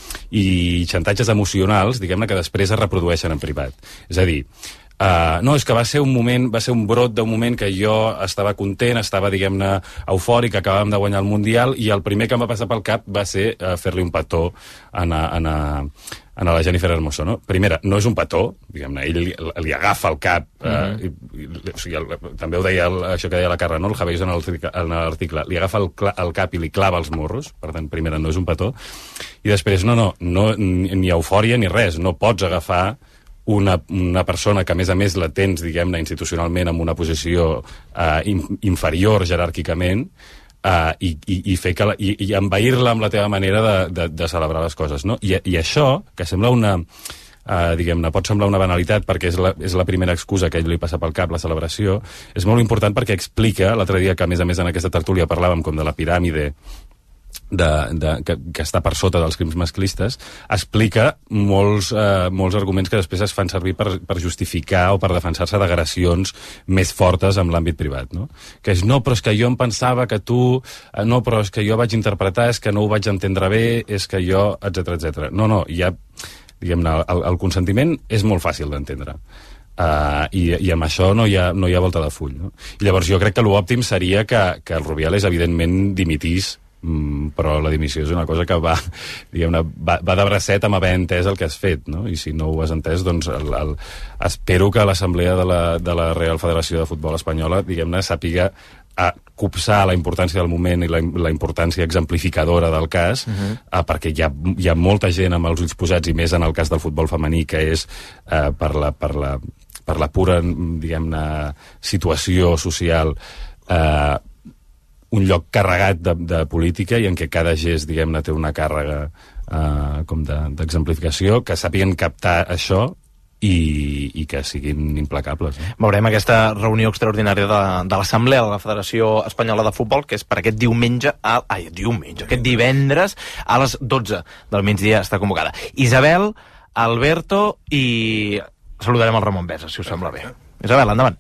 i xantatges emocionals, diguem-ne, que després es reprodueixen en privat. És a dir, Uh, no, és que va ser un moment, va ser un brot d'un moment que jo estava content, estava, diguem-ne, eufòric, acabàvem de guanyar el Mundial, i el primer que em va passar pel cap va ser uh, fer-li un petó a, a, a, a la Jennifer Hermoso, no? Primera, no és un petó, diguem-ne, ell li, li agafa el cap, uh, uh-huh. i, i, o sigui, el, també ho deia el, això que deia la Carla, no? El Javier en l'article, li agafa el, el cap i li clava els morros, per tant, primera, no és un petó, i després, no, no, no ni, ni eufòria ni res, no pots agafar Una, una persona que a més a més la tens, diguem-ne, institucionalment en una posició uh, in, inferior jeràrquicament uh, i, i, i, fer que la, i, i envair-la amb la teva manera de, de, de celebrar les coses, no? I, i això, que sembla una... Uh, diguem-ne, pot semblar una banalitat perquè és la, és la primera excusa que ell li passa pel cap, la celebració, és molt important perquè explica, l'altre dia que a més a més en aquesta tertúlia parlàvem com de la piràmide De, de, que, que està per sota dels crims masclistes, explica molts, eh, molts arguments que després es fan servir per, per justificar o per defensar-se d'agressions més fortes en l'àmbit privat, no? Que és, no, però és que jo em pensava que tu... Eh, no, però és que jo vaig interpretar, és que no ho vaig entendre bé, és que jo... etcètera etcètera. No, no, hi ha... Diguem-ne, el, el consentiment és molt fàcil d'entendre. Uh, i, i amb això no hi ha, no hi ha volta de full, no? I llavors jo crec que l'òptim seria que, que el Rubiales evidentment dimitís, Mm, però la dimissió és una cosa que va, diguem-ne, va, va de bracet amb haver entès el que has fet, no? I si no ho has entès, doncs el, el, espero que l'assemblea de la, de la Real Federació de Futbol Espanyola, diguem-ne, sàpiga a copsar la importància del moment i la, la importància exemplificadora del cas, uh-huh. eh, perquè hi ha, hi ha molta gent amb els ulls posats, i més en el cas del futbol femení, que és eh, per, la, per, la, per la pura, diguem-ne, situació social, eh, un lloc carregat de, de política i en què cada gest, diguem-ne, té una càrrega eh, com d'exemplificació, que sàpiguen captar això i, i que siguin implacables. Eh? Veurem aquesta reunió extraordinària de, de l'Assemblea de la Federació Espanyola de Futbol, que és per aquest diumenge, a, ai, diumenge, aquest divendres a les dotze del migdia està convocada. Isabel, Alberto i saludarem el Ramon Besa, si us sembla bé. Isabel, endavant.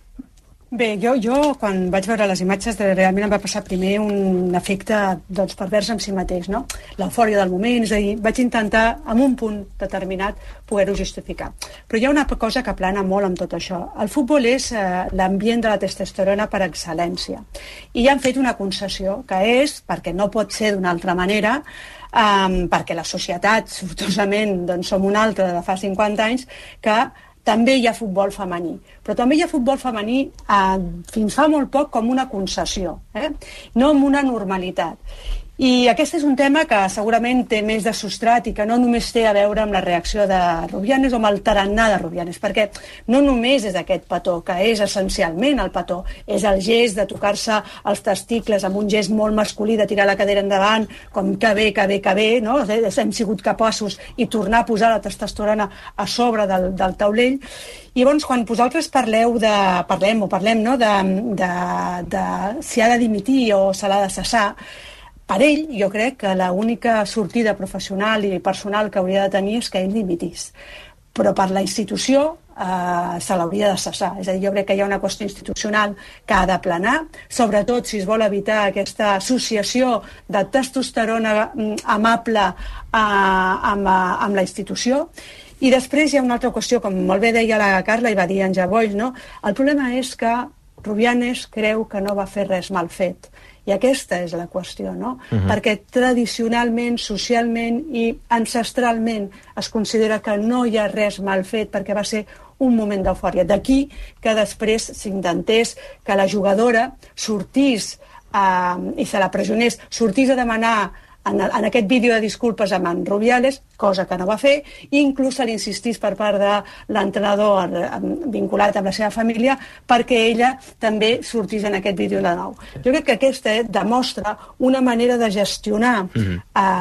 Bé, jo, jo quan vaig veure les imatges de, realment em va passar primer un efecte doncs, pervers en si mateix, no? L'eufòria del moment, és a dir, vaig intentar en un punt determinat poder-ho justificar. Però hi ha una cosa que plana molt amb tot això. El futbol és eh, l'ambient de la testosterona per excel·lència. I han fet una concessió, que és, perquè no pot ser d'una altra manera, eh, perquè la societat, sortosament, doncs, som una altra de fa cinquanta anys, que també hi ha futbol femení, però també hi ha futbol femení eh, fins fa molt poc com una concessió, eh? No amb una normalitat. I aquest és un tema que segurament té més de substrat i que no només té a veure amb la reacció de Rubianes o amb el tarannà de Rubianes, perquè no només és aquest petó, que és essencialment el petó, és el gest de tocar-se els testicles amb un gest molt masculí, de tirar la cadera endavant, com que bé, que bé, que bé, no? Hem sigut capaços i tornar a posar la testosterona a sobre del, del taulell. I llavors, quan vosaltres parleu de, parlem o parlem no? de, de, de si ha de dimitir o se l'ha de cessar, per ell, jo crec que l'única sortida professional i personal que hauria de tenir és que ell dimitís. Però per la institució eh, se l'hauria de cessar. És a dir, jo crec que hi ha una qüestió institucional que ha de planar, sobretot si es vol evitar aquesta associació de testosterona amable eh, amb, amb la institució. I després hi ha una altra qüestió, com molt bé deia la Carla i va dir en Javoll, no? El problema és que Rubianes creu que no va fer res mal fet. I aquesta és la qüestió, no? Uh-huh. Perquè tradicionalment, socialment i ancestralment es considera que no hi ha res mal fet perquè va ser un moment d'eufòria. D'aquí que després s'intentés que la jugadora sortís eh, i se la pressionés, sortís a demanar en, en aquest vídeo de disculpes amb en Rubiales, cosa que no va fer, i inclús se l'insistís per part de l'entrenador vinculat amb la seva família perquè ella també sortís en aquest vídeo de nou. Jo crec que aquesta demostra una manera de gestionar mm-hmm.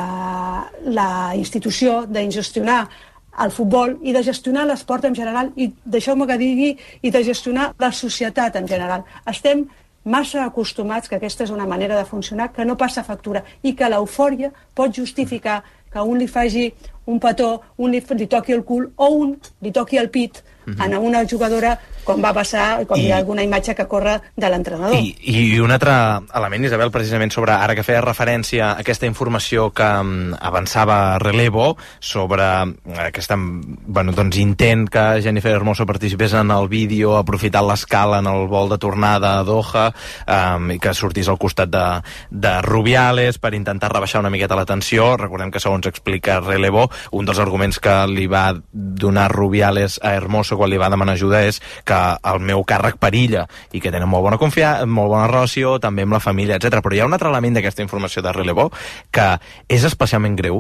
eh, la institució, de gestionar el futbol i de gestionar l'esport en general i, deixeu-me que digui, i de gestionar la societat en general. Estem massa acostumats que aquesta és una manera de funcionar que no passa factura i que l'eufòria pot justificar que un li faci un petó, un li, li toqui el cul o un li toqui el pit uh-huh. a una jugadora, com va passar, com I, hi ha alguna imatge que corre de l'entrenador. I, I un altre element, Isabel, precisament sobre, ara que feia referència a aquesta informació que um, avançava Relevo sobre aquest bueno, doncs, intent que Jennifer Hermoso participés en el vídeo aprofitant l'escala en el vol de tornada a Doha um, i que sortís al costat de, de Rubiales per intentar rebaixar una miqueta la tensió. Recordem que segons explica Relevo, un dels arguments que li va donar Rubiales a Hermoso quan li va demanar ajuda és que el meu càrrec perilla i que tenen molt bona confiança, molt bona relació també amb la família, etcètera. Però hi ha un altre element d'aquesta informació de Relevo que és especialment greu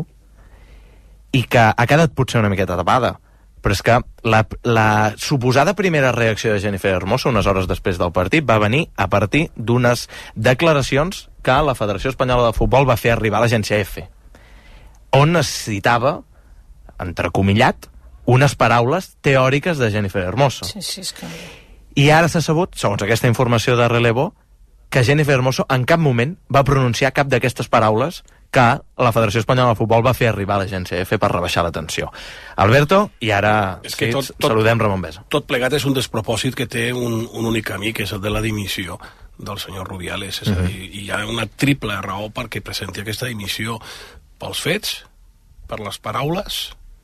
i que ha quedat potser una miqueta tapada, però és que la, la suposada primera reacció de Jennifer Hermoso unes hores després del partit va venir a partir d'unes declaracions que la Federació Espanyola de Futbol va fer arribar a l'agència EFE, on es citava, entrecomillat, unes paraules teòriques de Jennifer Hermoso. Sí, sí, és que... I ara s'ha sabut, segons aquesta informació de Relevo, que Jennifer Hermoso en cap moment va pronunciar cap d'aquestes paraules que la Federació Espanyola de Futbol va fer arribar a l'agència EFE per rebaixar la tensió. Alberto, i ara és que sí, tot, tot, saludem Ramon Besa. Tot plegat és un despropòsit que té un, un únic camí, que és el de la dimissió del senyor Rubiales. És uh-huh. a dir, hi ha una triple raó perquè presenti aquesta dimissió pels fets, per les paraules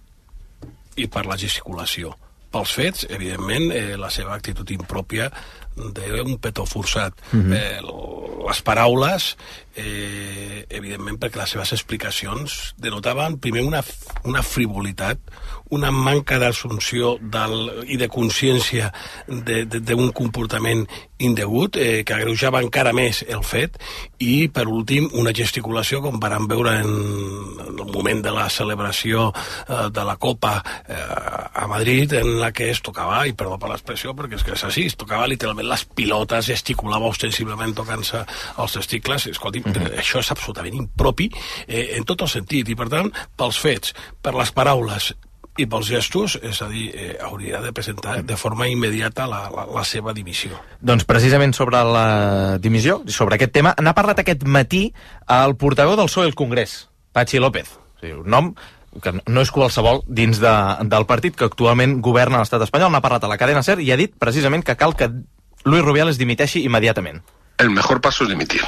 i per la gesticulació. Pels fets, evidentment, eh, la seva actitud impròpia d'un petó forçat. Mm-hmm. eh, les paraules eh, evidentment perquè les seves explicacions denotaven primer una, una frivolitat, una manca d'assumpció i de consciència d'un comportament indegut, eh, que agreujava encara més el fet, i per últim una gesticulació, com vam veure en, en el moment de la celebració eh, de la Copa eh, a Madrid, en la que es tocava, i perdó per l'expressió perquè és que és així, es tocava literalment les pilotes, gesticulava ostensiblement tocant-se els testicles. Escolti, mm-hmm. això és absolutament impropi eh, en tot el sentit, i per tant, pels fets, per les paraules i pels gestos, és a dir, eh, hauria de presentar de forma immediata la, la, la seva dimissió. Doncs precisament sobre la dimissió, sobre aquest tema, n'ha parlat aquest matí el portaveu del P S O E al Congrés, Patxi López. O sigui, un nom que no és qualsevol dins de, del partit que actualment governa l'estat espanyol. N'ha parlat a la cadena SER i ha dit precisament que cal que Luis Rubiales dimiteixi immediatament. El mejor paso es dimitir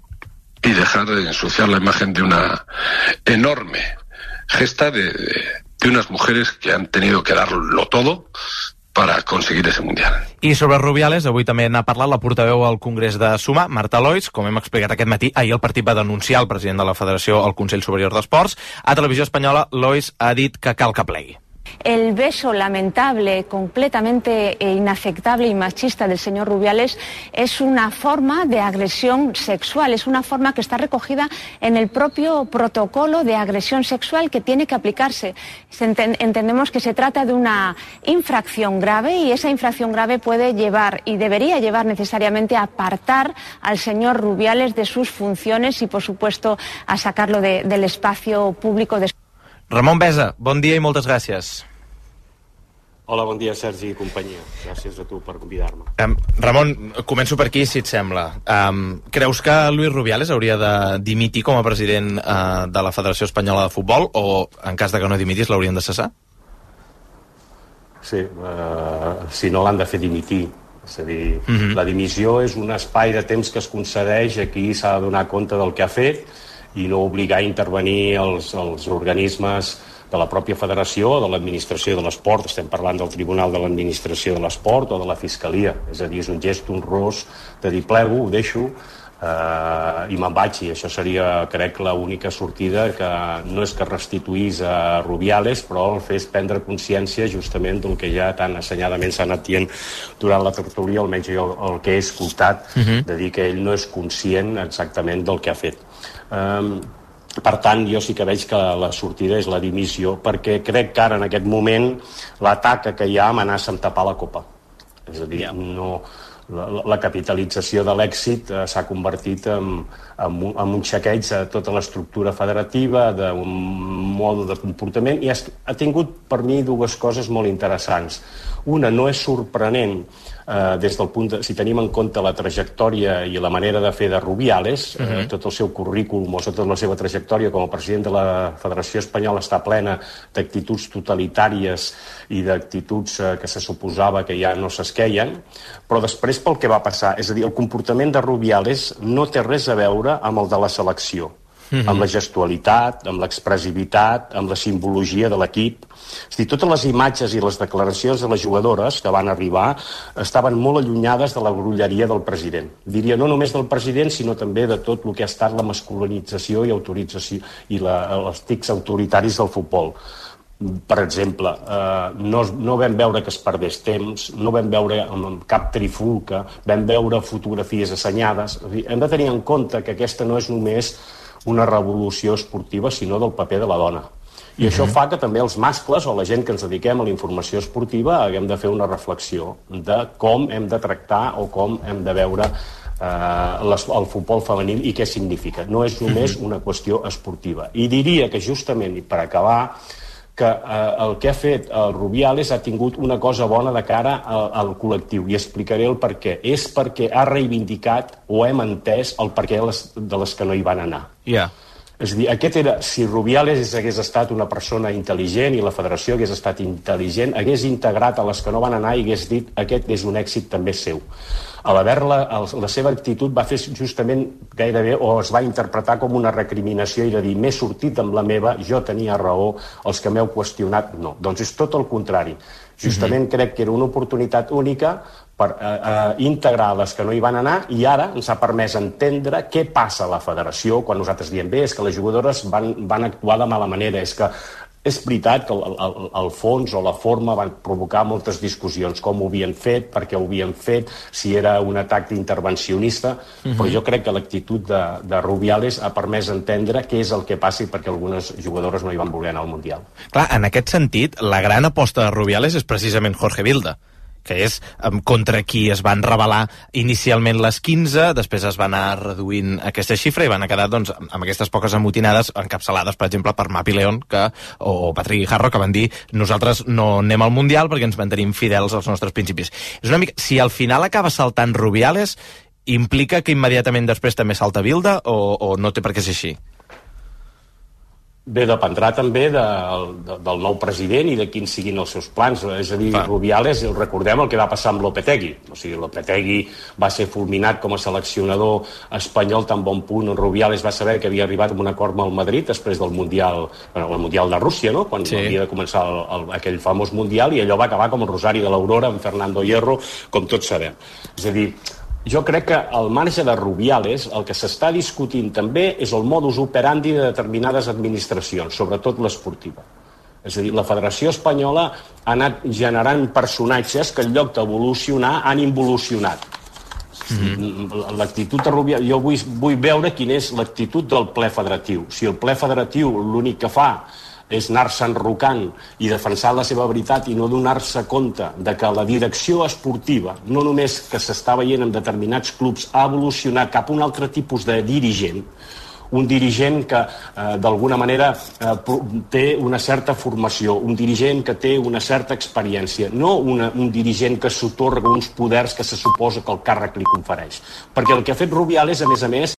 y dejar de ensuciar la imagen de una enorme gesta de, de, de unas mujeres que han tenido que darlo todo para conseguir ese mundial. I sobre Rubiales, avui també n'ha parlat la portaveu al Congrés de Sumar, Marta Lois. Com hem explicat aquest matí, ahir el partit va denunciar el president de la Federació al Consell Superior d'Esports. A Televisió Espanyola, Lois ha dit que cal que plegui. El beso lamentable, completamente inaceptable y machista del señor Rubiales es una forma de agresión sexual, es una forma que está recogida en el propio protocolo de agresión sexual que tiene que aplicarse. Entendemos que se trata de una infracción grave y esa infracción grave puede llevar y debería llevar necesariamente a apartar al señor Rubiales de sus funciones y, por supuesto, a sacarlo de, del espacio público. De... Ramon Besa, bon dia i moltes gràcies. Hola, bon dia, Sergi i companyia. Gràcies a tu per convidar-me. Um, Ramon, començo per aquí, si et sembla. Um, creus que Luis Rubiales hauria de dimitir com a president uh, de la Federació Espanyola de Futbol o, en cas de que no dimitís, l'haurien de cessar? Sí, uh, si no l'han de fer dimitir. És a dir, Mhm. la dimissió és un espai de temps que es concedeix a qui s'ha de donar compte del que ha fet i no obligar a intervenir els, els organismes de la pròpia federació o de l'administració de l'esport. Estem parlant del Tribunal de l'Administració de l'Esport o de la Fiscalia. És a dir, és un gest honrós de dir plego, ho deixo eh, i me'n vaig, i això seria, crec, l'única sortida, que no és que restituís a Rubiales, però el fes prendre consciència justament del que ja tan assenyadament s'ha anat dient durant la tertúlia, almenys jo el que he escoltat, Mhm. de dir que ell no és conscient exactament del que ha fet. Um, per tant, jo sí que veig que la sortida és la dimissió, perquè crec que ara en aquest moment l'atac que hi ha amenaça amb tapar la copa. És a dir, no, la, la capitalització de l'èxit eh, s'ha convertit en, en, un, en un xequeig a tota l'estructura federativa, d'un mode de comportament, i has, ha tingut per mi dues coses molt interessants. Una, no és sorprenent eh, des del punt de, si tenim en compte la trajectòria i la manera de fer de Rubiales, eh, Mhm. tot el seu currículum o tota la seva trajectòria com a president de la Federació Espanyola està plena d'actituds totalitàries i d'actituds eh, que se suposava que ja no s'esqueien, però després pel que va passar, és a dir, el comportament de Rubiales no té res a veure amb el de la selecció, Mhm. amb la gestualitat, amb l'expressivitat, amb la simbologia de l'equip. És a dir, totes les imatges i les declaracions de les jugadores que van arribar estaven molt allunyades de la grolleria del president. Diria no només del president, sinó també de tot el que ha estat la masculinització i autorització i la, els tics autoritaris del futbol. Per exemple, eh, no, no vam veure que es perdés temps, no vam veure amb cap trifulca, vam veure fotografies assenyades. És a dir, hem de tenir en compte que aquesta no és només una revolució esportiva, sinó del paper de la dona. I això Mhm. fa que també els mascles o la gent que ens dediquem a la informació esportiva haguem de fer una reflexió de com hem de tractar o com hem de veure eh, les, el futbol femení i què significa. No és només Mhm. una qüestió esportiva. I diria que justament, i per acabar, que eh, el que ha fet el Rubiales ha tingut una cosa bona de cara al, al col·lectiu, i explicaré el per què. És perquè ha reivindicat o hem entès el per què les, de les que no hi van anar. Ja. És a dir, aquest era, si Rubiales hagués estat una persona intel·ligent i la federació hagués estat intel·ligent, hagués integrat a les que no van anar i hagués dit aquest és un èxit també seu. A l'haver-la, la seva actitud va fer justament gairebé, o es va interpretar com una recriminació i de dir, m'he sortit amb la meva, jo tenia raó, els que m'heu qüestionat, no. Doncs és tot el contrari. Justament uh-huh. crec que era una oportunitat única per eh, eh, integrar les que no hi van anar, i ara ens ha permès entendre què passa a la federació quan nosaltres diem bé, és que les jugadores van, van actuar de mala manera, és que és veritat que el, el, el fons o la forma van provocar moltes discussions, com ho havien fet, per què ho havien fet, si era un atac intervencionista, uh-huh. però jo crec que l'actitud de, de Rubiales ha permès entendre què és el que passa i perquè algunes jugadores no hi van voler anar al Mundial. Clar, en aquest sentit, la gran aposta de Rubiales és precisament Jorge Vilda, que és um, contra qui es van revelar inicialment les quinze, després es va anar reduint aquesta xifra i van quedar doncs, amb aquestes poques amotinades encapçalades, per exemple, per Mapi León que, o Patrick Guijarro, que van dir nosaltres no anem al Mundial perquè ens mantenim fidels als nostres principis. És una mica, si al final acaba saltant Rubiales, implica que immediatament després també salta Vilda o, o no té per què ser així? Bé, dependrà també de, de, del nou president i de quins siguin els seus plans. És a dir, Fa. Rubiales, recordem el que va passar amb Lopetegui. O sigui, Lopetegui va ser fulminat com a seleccionador espanyol tan bon punt. Rubiales va saber que havia arribat a un acord amb el Madrid després del Mundial, bueno, el Mundial de Rússia, no? Quan sí. havia de començar el, el, aquell famós Mundial, i allò va acabar com el Rosari de l'Aurora amb Fernando Hierro, com tots sabem. És a dir, jo crec que al marge de Rubiales el que s'està discutint també és el modus operandi de determinades administracions, sobretot l'esportiva. És a dir, la Federació Espanyola ha anat generant personatges que en lloc d'evolucionar han involucionat. Mm-hmm. L'actitud de Rubiales, jo vull, vull veure quina és l'actitud del ple federatiu. Si el ple federatiu l'únic que fa és anar-se enrocant i defensar la seva veritat i no donar-se compte de que la direcció esportiva, no només que s'està veient en determinats clubs, ha evolucionat cap a un altre tipus de dirigent, un dirigent que eh, d'alguna manera eh, té una certa formació, un dirigent que té una certa experiència, no una, un dirigent que s'otorga uns poders que se suposa que el càrrec li confereix. Perquè el que ha fet Rubiales, a més a més,